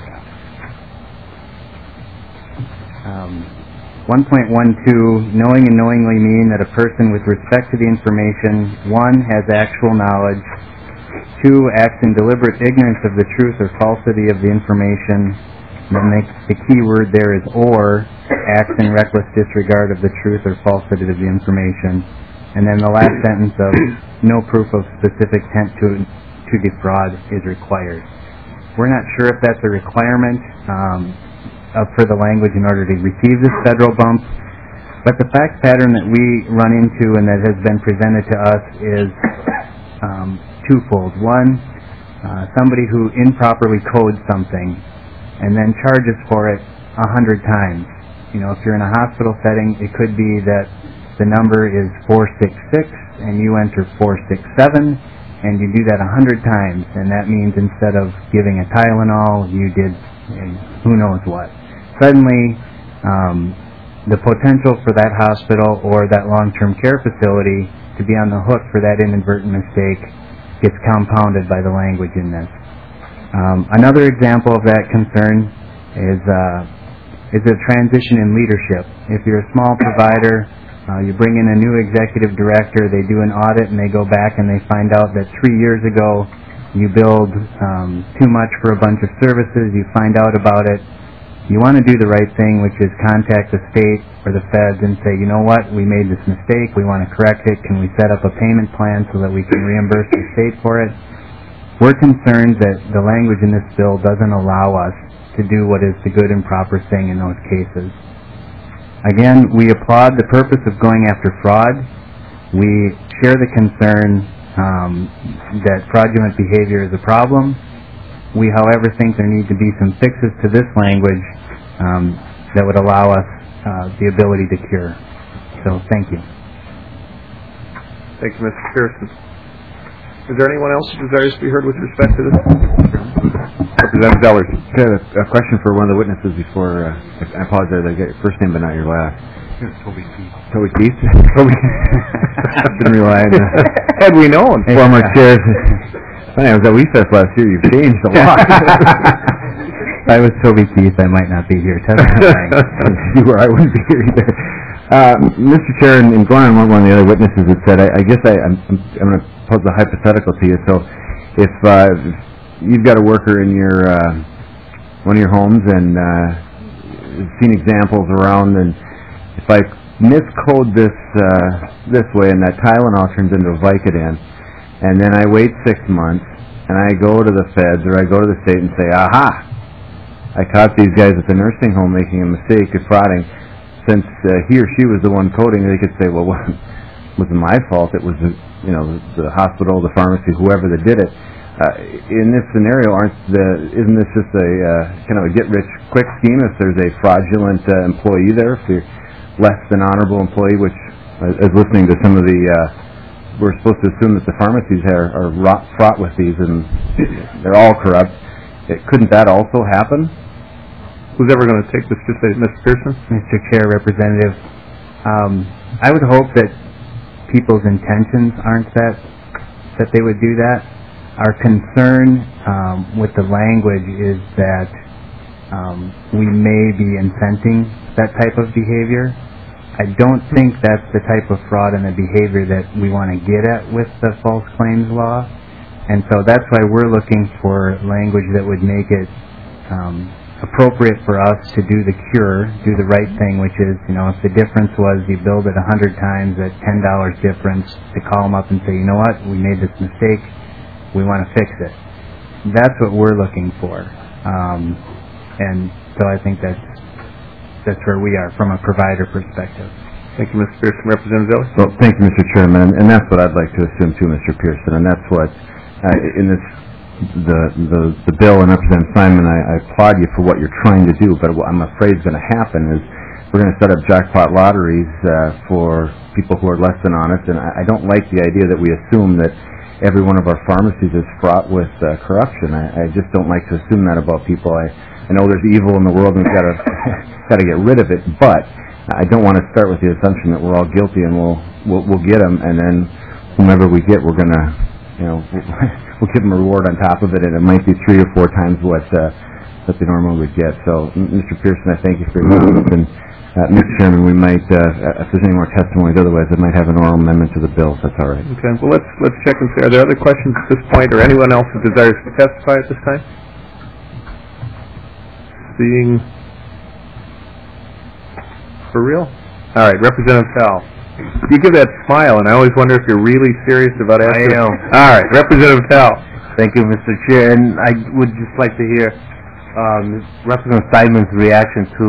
1.12, knowing and knowingly mean that a person with respect to the information, 1, has actual knowledge, 2, acts in deliberate ignorance of the truth or falsity of the information, and then the key word there is or, acts in reckless disregard of the truth or falsity of the information, and then the last sentence of no proof of specific intent to defraud is required. We're not sure if that's a requirement for the language in order to receive this federal bump, but the fact pattern that we run into and that has been presented to us is twofold. One, somebody who improperly codes something and then charges for it 100 times. You know, if you're in a hospital setting, it could be that the number is 466 and you enter 467, and you do that 100 times, and that means instead of giving a Tylenol, you did who knows what. Suddenly, the potential for that hospital or that long-term care facility to be on the hook for that inadvertent mistake gets compounded by the language in this. Another example of that concern is a transition in leadership. If you're a small provider, you bring in a new executive director, they do an audit, and they go back and they find out that 3 years ago you billed too much for a bunch of services, you find out about it. You want to do the right thing, which is contact the state or the feds and say, you know what, we made this mistake, we want to correct it, can we set up a payment plan so that we can reimburse the state for it? We're concerned that the language in this bill doesn't allow us to do what is the good and proper thing in those cases. Again, we applaud the purpose of going after fraud. We share the concern that fraudulent behavior is a problem. We, however, think there need to be some fixes to this language that would allow us the ability to cure. So, thank you. Thank you, Mr. Pearson. Is there anyone else who desires to be heard with respect to this? Representative Zellers, a question for one of the witnesses before. I apologize, I get your first name but not your last. Toby Keith. Toby Keith? Toby. Didn't realize. Had we known. Former chair. I was at WeFest last year. You've changed a lot. If I was Toby Keith, I might not be here testifying. You were, I wouldn't be here either. Mr. Chair, and going on what one of the other witnesses had said, I guess I'm going to pose a hypothetical to you. So, if you've got a worker in your one of your homes and seen examples around, and if I miscode this way and that Tylenol turns into Vicodin, and then I wait 6 months and I go to the feds or I go to the state and say, aha, I caught these guys at the nursing home making a mistake of frauding. Since he or she was the one coding, they could say, well, it wasn't my fault. It was the hospital, the pharmacy, whoever that did it. In this scenario, isn't this just a kind of a get-rich-quick scheme if there's a fraudulent employee there, if you're less than honorable employee, which, as listening to some of the, we're supposed to assume that the pharmacies are fraught with these and they're all corrupt. Couldn't that also happen? Who's ever going to take this to say, Mr. Pearson? Mr. Chair, Representative, I would hope that people's intentions aren't that they would do that. Our concern with the language is that we may be incenting that type of behavior. I don't think that's the type of fraud and the behavior that we want to get at with the false claims law. And so that's why we're looking for language that would make it appropriate for us to do the cure, do the right thing, which is, if the difference was you billed it 100 times at $10 difference, to call them up and say, you know what, we made this mistake, we want to fix it. That's what we're looking for. And so I think that's where we are from a provider perspective. Thank you, Mr. Pearson. Representative Zellers? Well, thank you, Mr. Chairman, and that's what I'd like to assume too, Mr. Pearson, and that's what, in this, the bill, and Representative Simon, I applaud you for what you're trying to do, but what I'm afraid is going to happen is we're going to set up jackpot lotteries for people who are less than honest, and I don't like the idea that we assume that every one of our pharmacies is fraught with corruption. I just don't like to assume that about people. I know there's evil in the world and we've got to get rid of it, but I don't want to start with the assumption that we're all guilty and we'll get them, and then whomever we get, we're going to, we'll give them a reward on top of it, and it might be 3 or 4 times what they normally would get. So, Mr. Pearson, I thank you for your comments, and Mr. Chairman, we might, if there's any more testimonies, otherwise I might have an oral amendment to the bill, if that's all right. Okay, well, let's check and see. Are there other questions at this point, or anyone else who desires to testify at this time? Seeing... For real? All right, Representative Powell. You give that smile, and I always wonder if you're really serious about asking. I am. All right, Representative Powell. Thank you, Mr. Chair. And I would just like to hear Representative Simon's reaction to,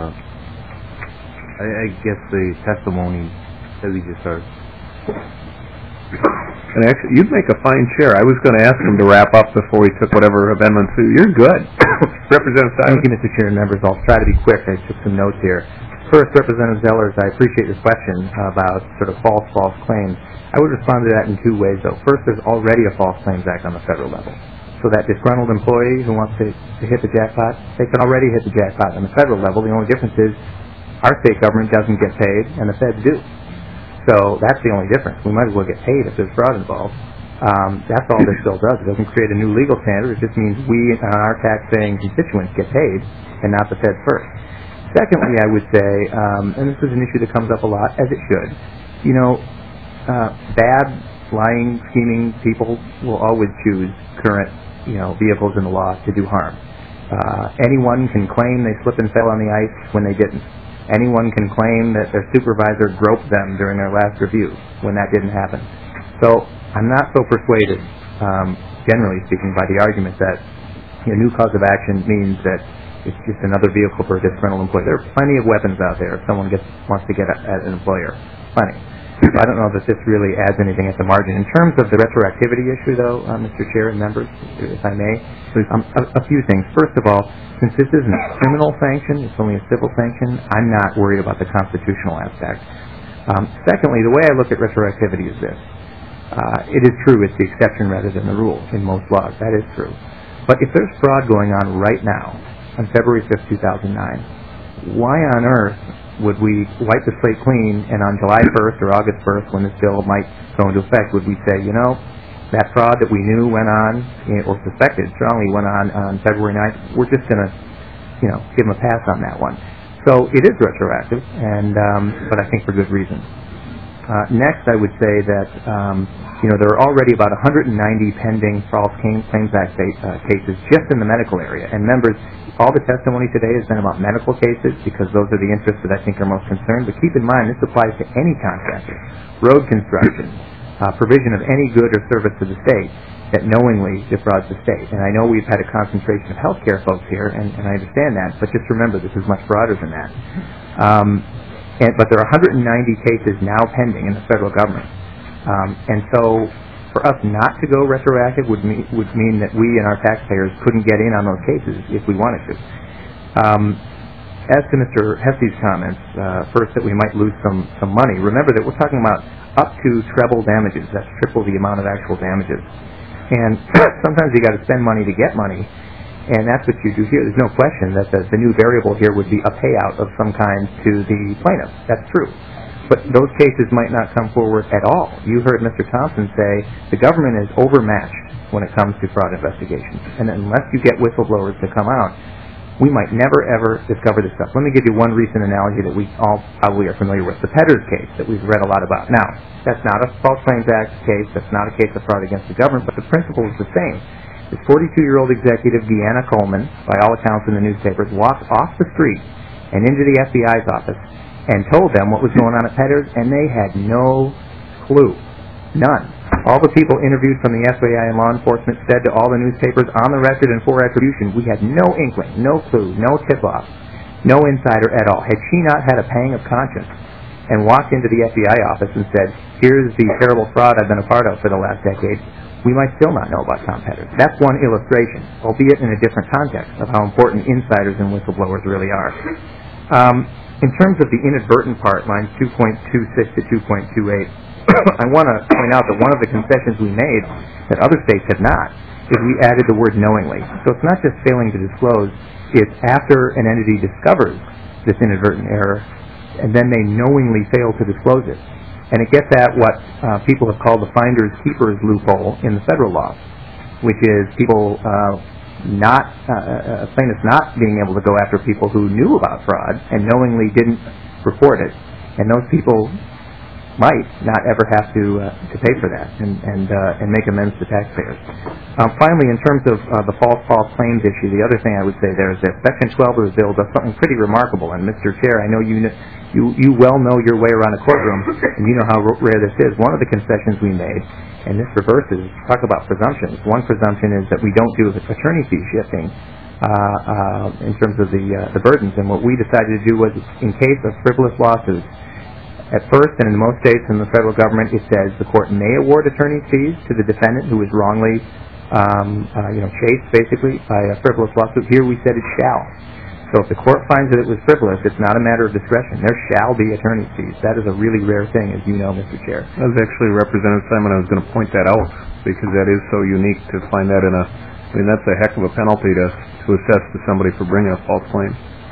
I guess, the testimony that we just heard. And actually, you'd make a fine chair. I was going to ask him to wrap up before we took whatever amendments. You're good. Representative Simon. Thank you, Mr. Chair and members. I'll try to be quick. I took some notes here. First, Representative Zellers, I appreciate your question about sort of false claims. I would respond to that in 2 ways, though. First, there's already a False Claims Act on the federal level. So that disgruntled employee who wants to hit the jackpot, they can already hit the jackpot on the federal level. The only difference is our state government doesn't get paid, and the feds do. So that's the only difference. We might as well get paid if there's fraud involved. That's all this bill does. It doesn't create a new legal standard. It just means we and our tax-paying constituents get paid, and not the feds first. Secondly, I would say, and this is an issue that comes up a lot, as it should, bad, lying, scheming people will always choose current, vehicles in the law to do harm. Anyone can claim they slipped and fell on the ice when they didn't. Anyone can claim that their supervisor groped them during their last review when that didn't happen. So I'm not so persuaded, generally speaking, by the argument that a new cause of action means that It's just another vehicle for a disgruntled employee. There are plenty of weapons out there if someone wants to get at an employer. Plenty. So I don't know that this really adds anything at the margin. In terms of the retroactivity issue, though, Mr. Chair and members, if I may, a few things. First of all, since this isn't a criminal sanction, it's only a civil sanction, I'm not worried about the constitutional aspect. Secondly, the way I look at retroactivity is this. It is true it's the exception rather than the rule in most laws. That is true. But if there's fraud going on right now, on February 5th, 2009, why on earth would we wipe the slate clean and on July 1st or August 1st, when this bill might go into effect, would we say, that fraud that we knew went on, or suspected strongly went on February 9th, we're just going to, give them a pass on that one. So it is retroactive, but I think for good reason. Next, I would say that, there are already about 190 pending False Claims Act cases just in the medical area. And members, all the testimony today has been about medical cases because those are the interests that I think are most concerned. But keep in mind, this applies to any contractor, road construction, provision of any good or service to the state that knowingly defrauds the state. And I know we've had a concentration of healthcare folks here, and I understand that, but just remember, this is much broader than that. But there are 190 cases now pending in the federal government. And so for us not to go retroactive would mean that we and our taxpayers couldn't get in on those cases if we wanted to. As to Mr. Hefty's comments, first that we might lose some money, remember that we're talking about up to treble damages. That's triple the amount of actual damages. And sometimes you got to spend money to get money, and that's what you do here. There's no question that the new variable here would be a payout of some kind to the plaintiff. That's true. But those cases might not come forward at all. You heard Mr. Thompson say the government is overmatched when it comes to fraud investigations. And unless you get whistleblowers to come out, we might never, ever discover this stuff. Let me give you one recent analogy that we all probably are familiar with, the Petters case that we've read a lot about. Now, that's not a False Claims Act case. That's not a case of fraud against the government, but the principle is the same. This 42-year-old executive, Deanna Coleman, by all accounts in the newspapers, walked off the street and into the FBI's office and told them what was going on at Petters, and they had no clue. None. All the people interviewed from the FBI and law enforcement said to all the newspapers on the record and for attribution, we had no inkling, no clue, no tip-off, no insider at all. Had she not had a pang of conscience and walked into the FBI office and said, here's the terrible fraud I've been a part of for the last decade, we might still not know about Tom Petters. That's one illustration, albeit in a different context, of how important insiders and whistleblowers really are. In terms of the inadvertent part, lines 2.26 to 2.28, I want to point out that one of the concessions we made that other states have not is we added the word knowingly. So it's not just failing to disclose, it's after an entity discovers this inadvertent error, and then they knowingly fail to disclose it. And it gets at what people have called the finders-keepers loophole in the federal law, which is people plaintiffs not being able to go after people who knew about fraud and knowingly didn't report it, and those people might not ever have to pay for that and make amends to taxpayers. Finally, in terms of the false claims issue, the other thing I would say there is that Section 12 of the bill does something pretty remarkable. And Mr. Chair, I know you well know your way around a courtroom, and you know how rare this is. One of the concessions we made, and this reverses, talk about presumptions. One presumption is that we don't do attorney fee shifting in terms of the burdens. And what we decided to do was, in case of frivolous lawsuits, at first, and in most states in the federal government, it says the court may award attorney's fees to the defendant who is wrongly, chased, basically, by a frivolous lawsuit. Here we said it shall. So if the court finds that it was frivolous, it's not a matter of discretion. There shall be attorney's fees. That is a really rare thing, as you know, Mr. Chair. That was actually Representative Simon. I was going to point that out because that is so unique to find that that's a heck of a penalty to assess to somebody for bringing a false claim.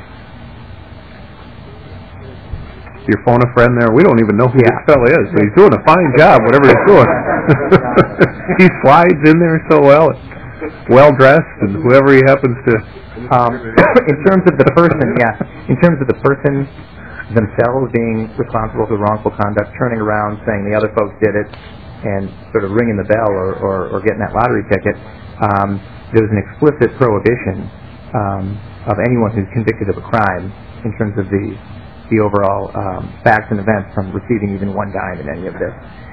Your phone a friend there? We don't even know who this fellow is, but he's doing a fine job, whatever he's doing. He slides in there so well, well-dressed, and whoever he happens to... in terms of the person themselves being responsible for wrongful conduct, turning around, saying the other folks did it, and sort of ringing the bell or getting that lottery ticket, there's an explicit prohibition of anyone who's convicted of a crime in terms of the overall facts and events from receiving even one dime in any of this.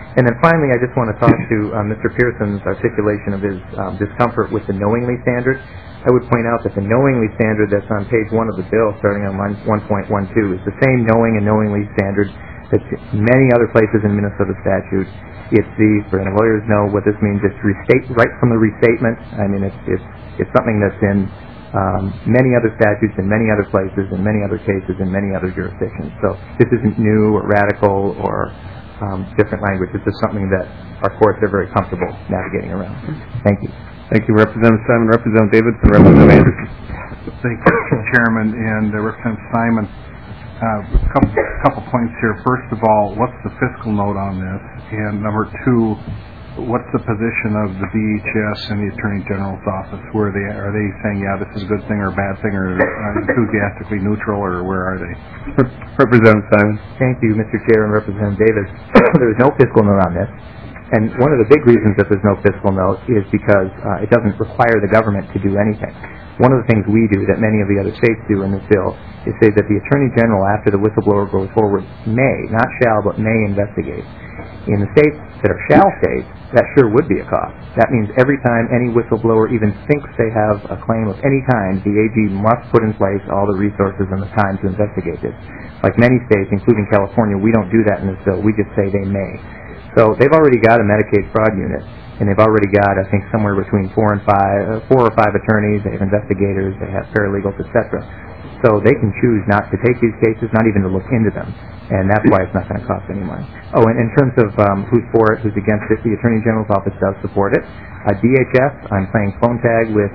And then finally, I just want to talk to Mr. Pearson's articulation of his discomfort with the knowingly standard. I would point out that the knowingly standard that's on page 1 of the bill, starting on 1.12, is the same knowing and knowingly standard that's many other places in Minnesota statute. It's for the lawyers know what this means. It's right from the restatement. I mean, it's something that's in many other statutes in many other places, in many other cases, in many other jurisdictions. So this isn't new or radical or different language. It's just something that our courts are very comfortable navigating around. Thank you. Thank you, Representative Simon. Representative Davidson, Representative Anderson. Thank you, Mr. Chairman, and Representative Simon. A couple points here. First of all, what's the fiscal note on this? And number two, what's the position of the DHS and the Attorney General's office? Are they saying, yeah, this is a good thing or a bad thing, or enthusiastically neutral, or where are they? Representative Simon. Thank you, Mr. Chair and Representative Davis. There is no fiscal note on this. And one of the big reasons that there's no fiscal note is because it doesn't require the government to do anything. One of the things we do that many of the other states do in this bill is say that the Attorney General, after the whistleblower goes forward, may, not shall, but may investigate. In the states that are shall states, that sure would be a cost. That means every time any whistleblower even thinks they have a claim of any kind, the AG must put in place all the resources and the time to investigate this. Like many states, including California, we don't do that in this bill. We just say they may. So they've already got a Medicaid fraud unit, and they've already got, I think, somewhere between 4 or 5 attorneys. They have investigators, they have paralegals, etc. So they can choose not to take these cases, not even to look into them, and that's why it's not going to cost any money. Oh, and in terms of who's for it, who's against it, the Attorney General's office does support it. DHS, I'm playing phone tag with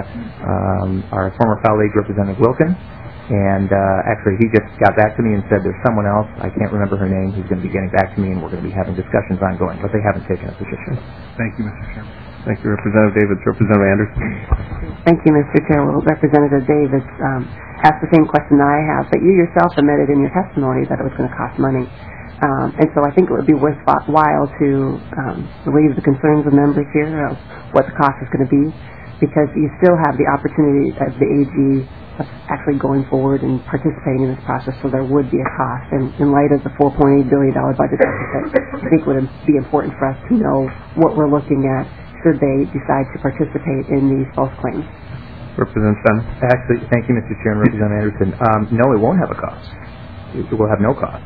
our former colleague, Representative Wilkin. And actually, he just got back to me and said there's someone else, I can't remember her name, who's going to be getting back to me, and we're going to be having discussions ongoing, but they haven't taken a position. Thank you, Mr. Chairman. Thank you, Representative Davis. Representative Anderson. Thank you, Mr. Chair. Well, Representative Davis asked the same question that I have, but you yourself admitted in your testimony that it was going to cost money. And so I think it would be worthwhile to relieve the concerns of members here of what the cost is going to be, because you still have the opportunity as the AG of actually going forward and participating in this process, so there would be a cost. And in light of the $4.8 billion budget deficit, I think it would be important for us to know what we're looking at should they decide to participate in these false claims. Representative Simon. Actually, thank you, Mr. Chairman. Representative Anderson. No, it won't have a cost. It will have no cost.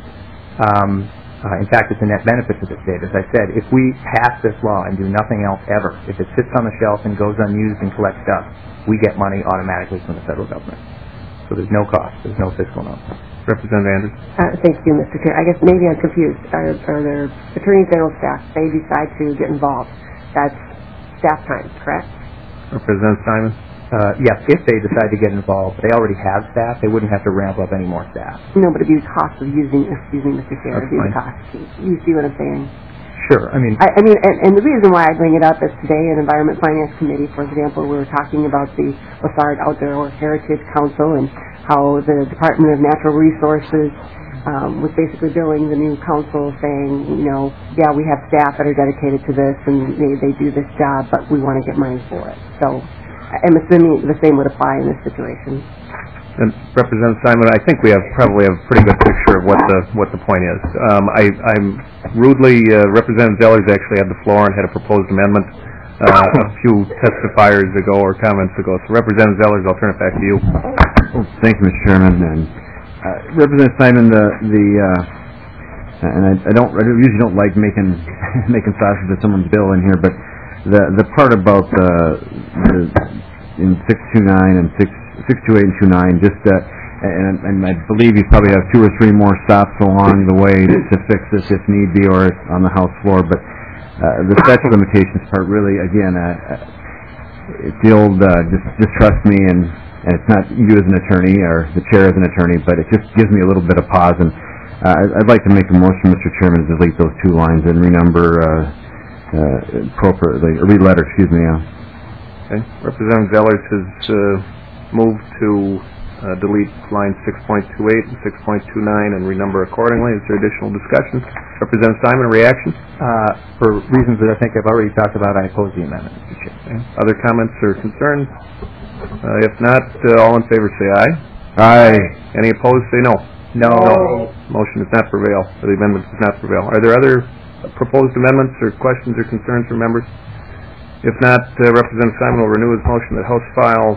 In fact, it's a net benefit to the state. As I said, if we pass this law and do nothing else ever, if it sits on the shelf and goes unused and collects dust, we get money automatically from the federal government. So there's no cost. There's no fiscal note. Representative Anderson. Thank you, Mr. Chair. I guess maybe I'm confused. Are there Attorney General staff, they decide to get involved? That's staff time, correct? Representative Simon. Yes, if they decide to get involved. They already have staff. They wouldn't have to ramp up any more staff. No, but it'd be the cost of using, excuse me, Mr. Chair, it'd be the cost. You see what I'm saying? Sure. I mean, and the reason why I bring it up is today in Environment Finance Committee, for example, we were talking about the Lessard Outdoor Heritage Council and how the Department of Natural Resources was basically billing the new council saying, you know, yeah, we have staff that are dedicated to this and they do this job, but we want to get money for it. So I'm assuming the same would apply in this situation. And Representative Simon, I think we probably have a pretty good picture of what the point is. I'm rudely, Representative Zellers actually had the floor and had a proposed amendment a few testifiers ago or comments ago. So Representative Zellers, I'll turn it back to you. Thank you, Mr. Chairman. And Representative Simon, and I usually don't like making sausage of someone's bill in here, but the part about in 629 and 628 and 29, just and I believe you probably have 2 or 3 more stops along the way to fix this if need be, or on the House floor. But the statute of limitations part, really, again, it's the old just trust me, and it's not you as an attorney or the chair as an attorney, but it just gives me a little bit of pause. And I'd like to make a motion, Mr. Chairman, to delete those 2 lines and renumber appropriately, or re-letter, excuse me. Okay. Representative Zellers has moved to delete lines 6.28 and 6.29 and renumber accordingly. Is there additional discussion? Representative Simon, a reaction? For reasons that I think I've already talked about, I oppose the amendment. Okay. Other comments or concerns? If not, all in favor say aye. Aye. Any opposed say no. No. Motion does not prevail. The amendment does not prevail. Are there other proposed amendments or questions or concerns from members? If not, Representative Simon will renew his motion that House File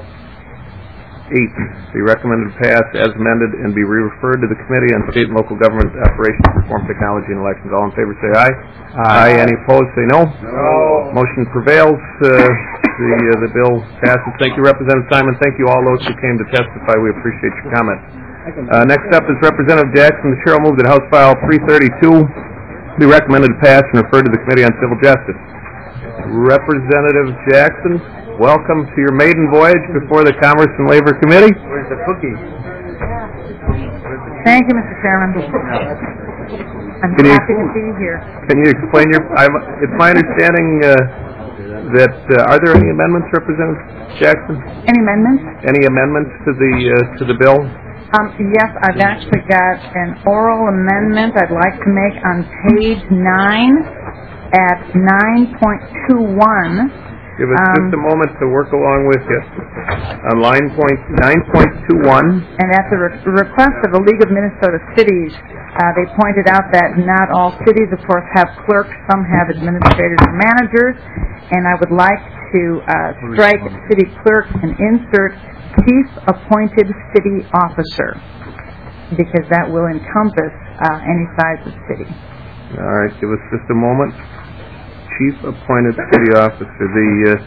8 be recommended to pass as amended and be referred to the Committee on State and Local Government Operations, Reform, Technology, and Elections. All in favor say aye. Aye. Any opposed say no. No. Motion prevails. The bill passes. Thank you, Representative Simon. Thank you all those who came to testify. We appreciate your comments. Next up is Representative Jackson. The Chair will move that House File 332 be recommended to pass and referred to the Committee on Civil Justice. Representative Jackson, welcome to your maiden voyage before the Commerce and Labor Committee. Where's the cookie? Thank you, Mr. Chairman. I'm happy to be here. Can you explain it's my understanding that, are there any amendments, Representative Jackson? Any amendments? Any amendments to the bill? Yes, I've actually got an oral amendment I'd like to make on page 9 at 9.21. Give us just a moment to work along with you. On line 9.21. And at the request of the League of Minnesota Cities, they pointed out that not all cities, of course, have clerks. Some have administrators or managers. And I would like to strike city clerk and insert chief appointed city officer, because that will encompass any size of city. All right, give us just a moment. Chief appointed city officer, the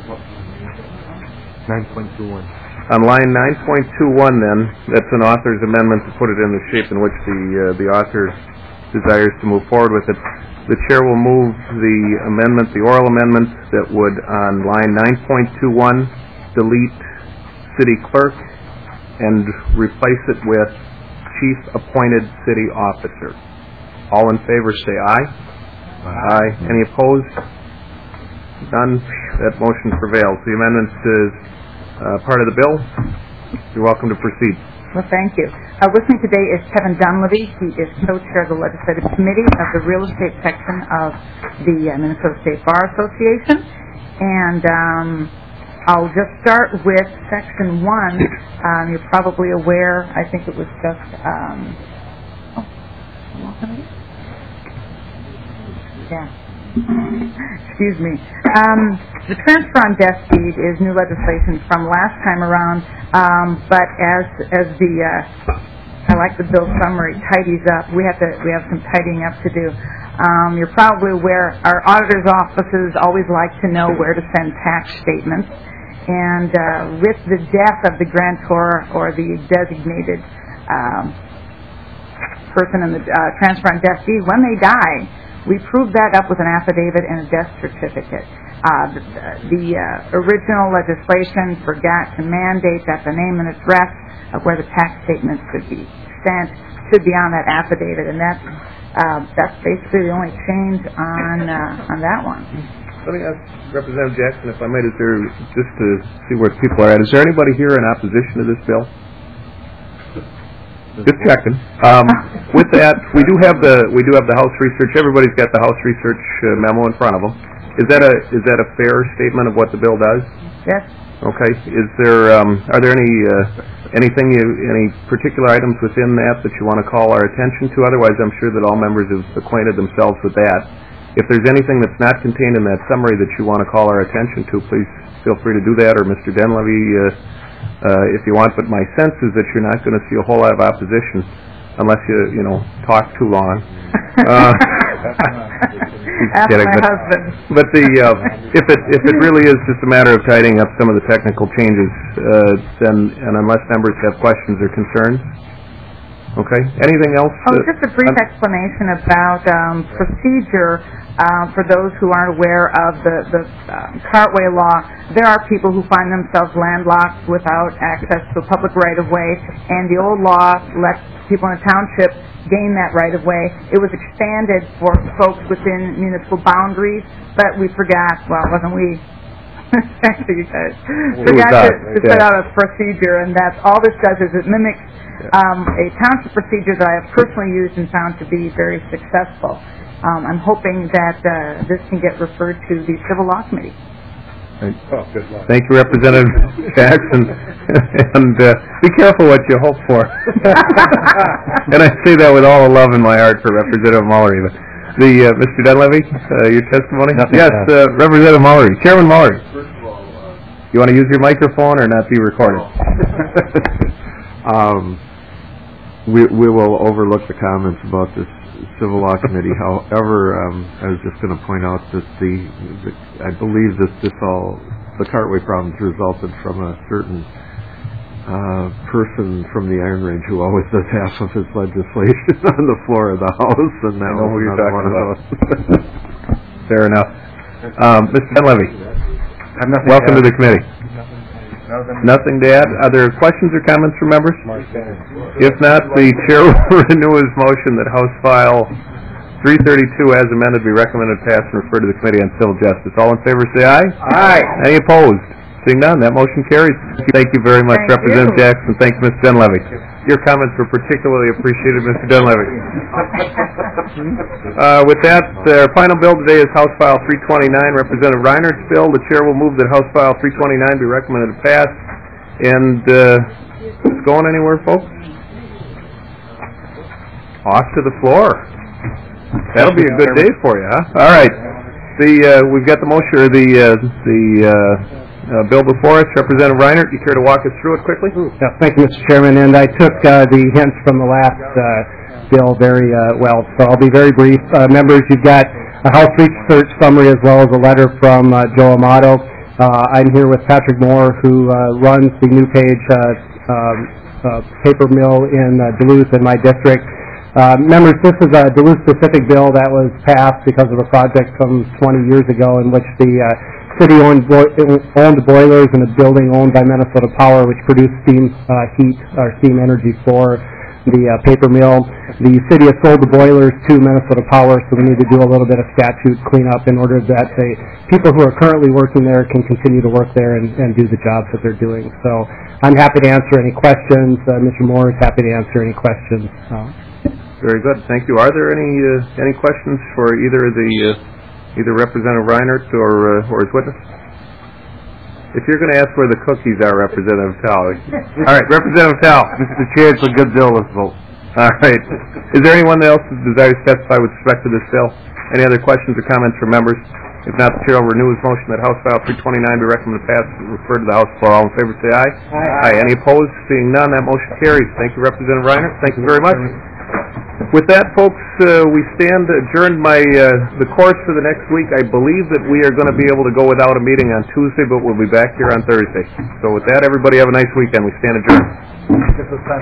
9.21. On line 9.21 then, that's an author's amendment to put it in the shape in which the author desires to move forward with it. The Chair will move the amendment, the oral amendment, that would on line 9.21 delete city clerk and replace it with chief appointed city officer. All in favor say aye. Aye. Any opposed? None. That motion prevails. The amendment is part of the bill. You're welcome to proceed. Well, thank you. With me today is Kevin Dunleavy. He is co-chair of the Legislative Committee of the Real Estate section of the Minnesota State Bar Association. And I'll just start with Section 1. You're probably aware, I think it was just... Excuse me. The transfer on death deed is new legislation from last time around, but as the I like the bill summary tidies up, we have some tidying up to do. You're probably aware our auditor's offices always like to know where to send tax statements, and with the death of the grantor or the designated person in the transfer on death deed, when they die, we prove that up with an affidavit and a death certificate. The original legislation forgot to mandate that the name and address of where the tax statement should be sent should be on that affidavit, and that's basically the only change on that one. Let me ask Representative Jackson, if I might, is there, just to see where people are at, is there anybody here in opposition to this bill? Just checking. With that, we do have the House research. Everybody's got the House research memo in front of them. Is that a fair statement of what the bill does? Yes. Okay. Is there are there any particular items within that you want to call our attention to? Otherwise, I'm sure that all members have acquainted themselves with that. If there's anything that's not contained in that summary that you want to call our attention to, please feel free to do that, or Mr. Dunleavy, if you want. But my sense is that you're not going to see a whole lot of opposition unless you talk too long. Ask my husband. But if it really is just a matter of tidying up some of the technical changes, then unless members have questions or concerns. Okay. Anything else? Just a brief explanation about procedure for those who aren't aware of the Cartway law. There are people who find themselves landlocked without access to a public right-of-way, and the old law lets people in a township gain that right-of-way. It was expanded for folks within municipal boundaries, but we forgot, well, wasn't we? Thanks to you guys. Forgot to set out a procedure, and that's all this does is it mimics a township procedure that I have personally used and found to be very successful. I'm hoping that this can get referred to the Civil Law Committee. Thank you, Representative Jackson. And be careful what you hope for. And I say that with all the love in my heart for Representative Mullery. Mr. Dunleavy, your testimony? Nothing Yes, to Representative Mullery. Chairman Mullery. You want to use your microphone or not be recorded? We will overlook the comments about this Civil Law Committee. However, I was just going to point out that I believe that the Cartway problems resulted from a certain person from the Iron Range who always does half of his legislation on the floor of the House, and that was another one of those. Fair enough. Mr. Dunleavy, welcome to the committee. Nothing to add. Are there questions or comments from members? If not, the chair will renew his motion that House File 332 as amended be recommended pass and refer to the Committee on Civil Justice. All in favor say aye. Aye. Any opposed? Seeing none, that motion carries. Thank you very much, Representative Jackson. Thank you, Mr. Dunleavy. Your comments were particularly appreciated, Mr. Dunleavy. With that, our final bill today is House File 329, Representative Reinert's bill. The chair will move that House File 329 be recommended to pass. And it's going anywhere, folks? Off to the floor. That'll be a good day for you, huh? All right. We've got the motion, or the bill before us. Representative Reinert, you care to walk us through it quickly? Yeah, thank you, Mr. Chairman. And I took the hints from the last bill very well, so I'll be very brief. Members, you've got a House research summary as well as a letter from Joe Amato. I'm here with Patrick Moore, who runs the New Page paper mill in Duluth in my district. Members, this is a Duluth-specific bill that was passed because of a project from 20 years ago in which the city owned boilers in a building owned by Minnesota Power, which produced steam heat or steam energy for the paper mill. The city has sold the boilers to Minnesota Power, so we need to do a little bit of statute cleanup in order that the people who are currently working there can continue to work there and do the jobs that they're doing. So I'm happy to answer any questions. Mr. Moore is happy to answer any questions. Very good. Thank you. Are there any questions for either Representative Reinert or his witness? If you're going to ask where the cookies are, Representative Towle. All right, Representative Towle. Mr. Chair, it's a good bill. Let's vote. All right. Is there anyone else who desires to testify with respect to this bill? Any other questions or comments from members? If not, the chair will renew his motion that House File 329 be recommended to pass and refer to the House floor. All in favor say aye. Aye. Any opposed? Seeing none, that motion carries. Thank you, Representative Reinert. Thank you very much. With that, folks, we stand adjourned. The course for the next week, I believe that we are going to be able to go without a meeting on Tuesday, but we'll be back here on Thursday. So with that, everybody have a nice weekend. We stand adjourned.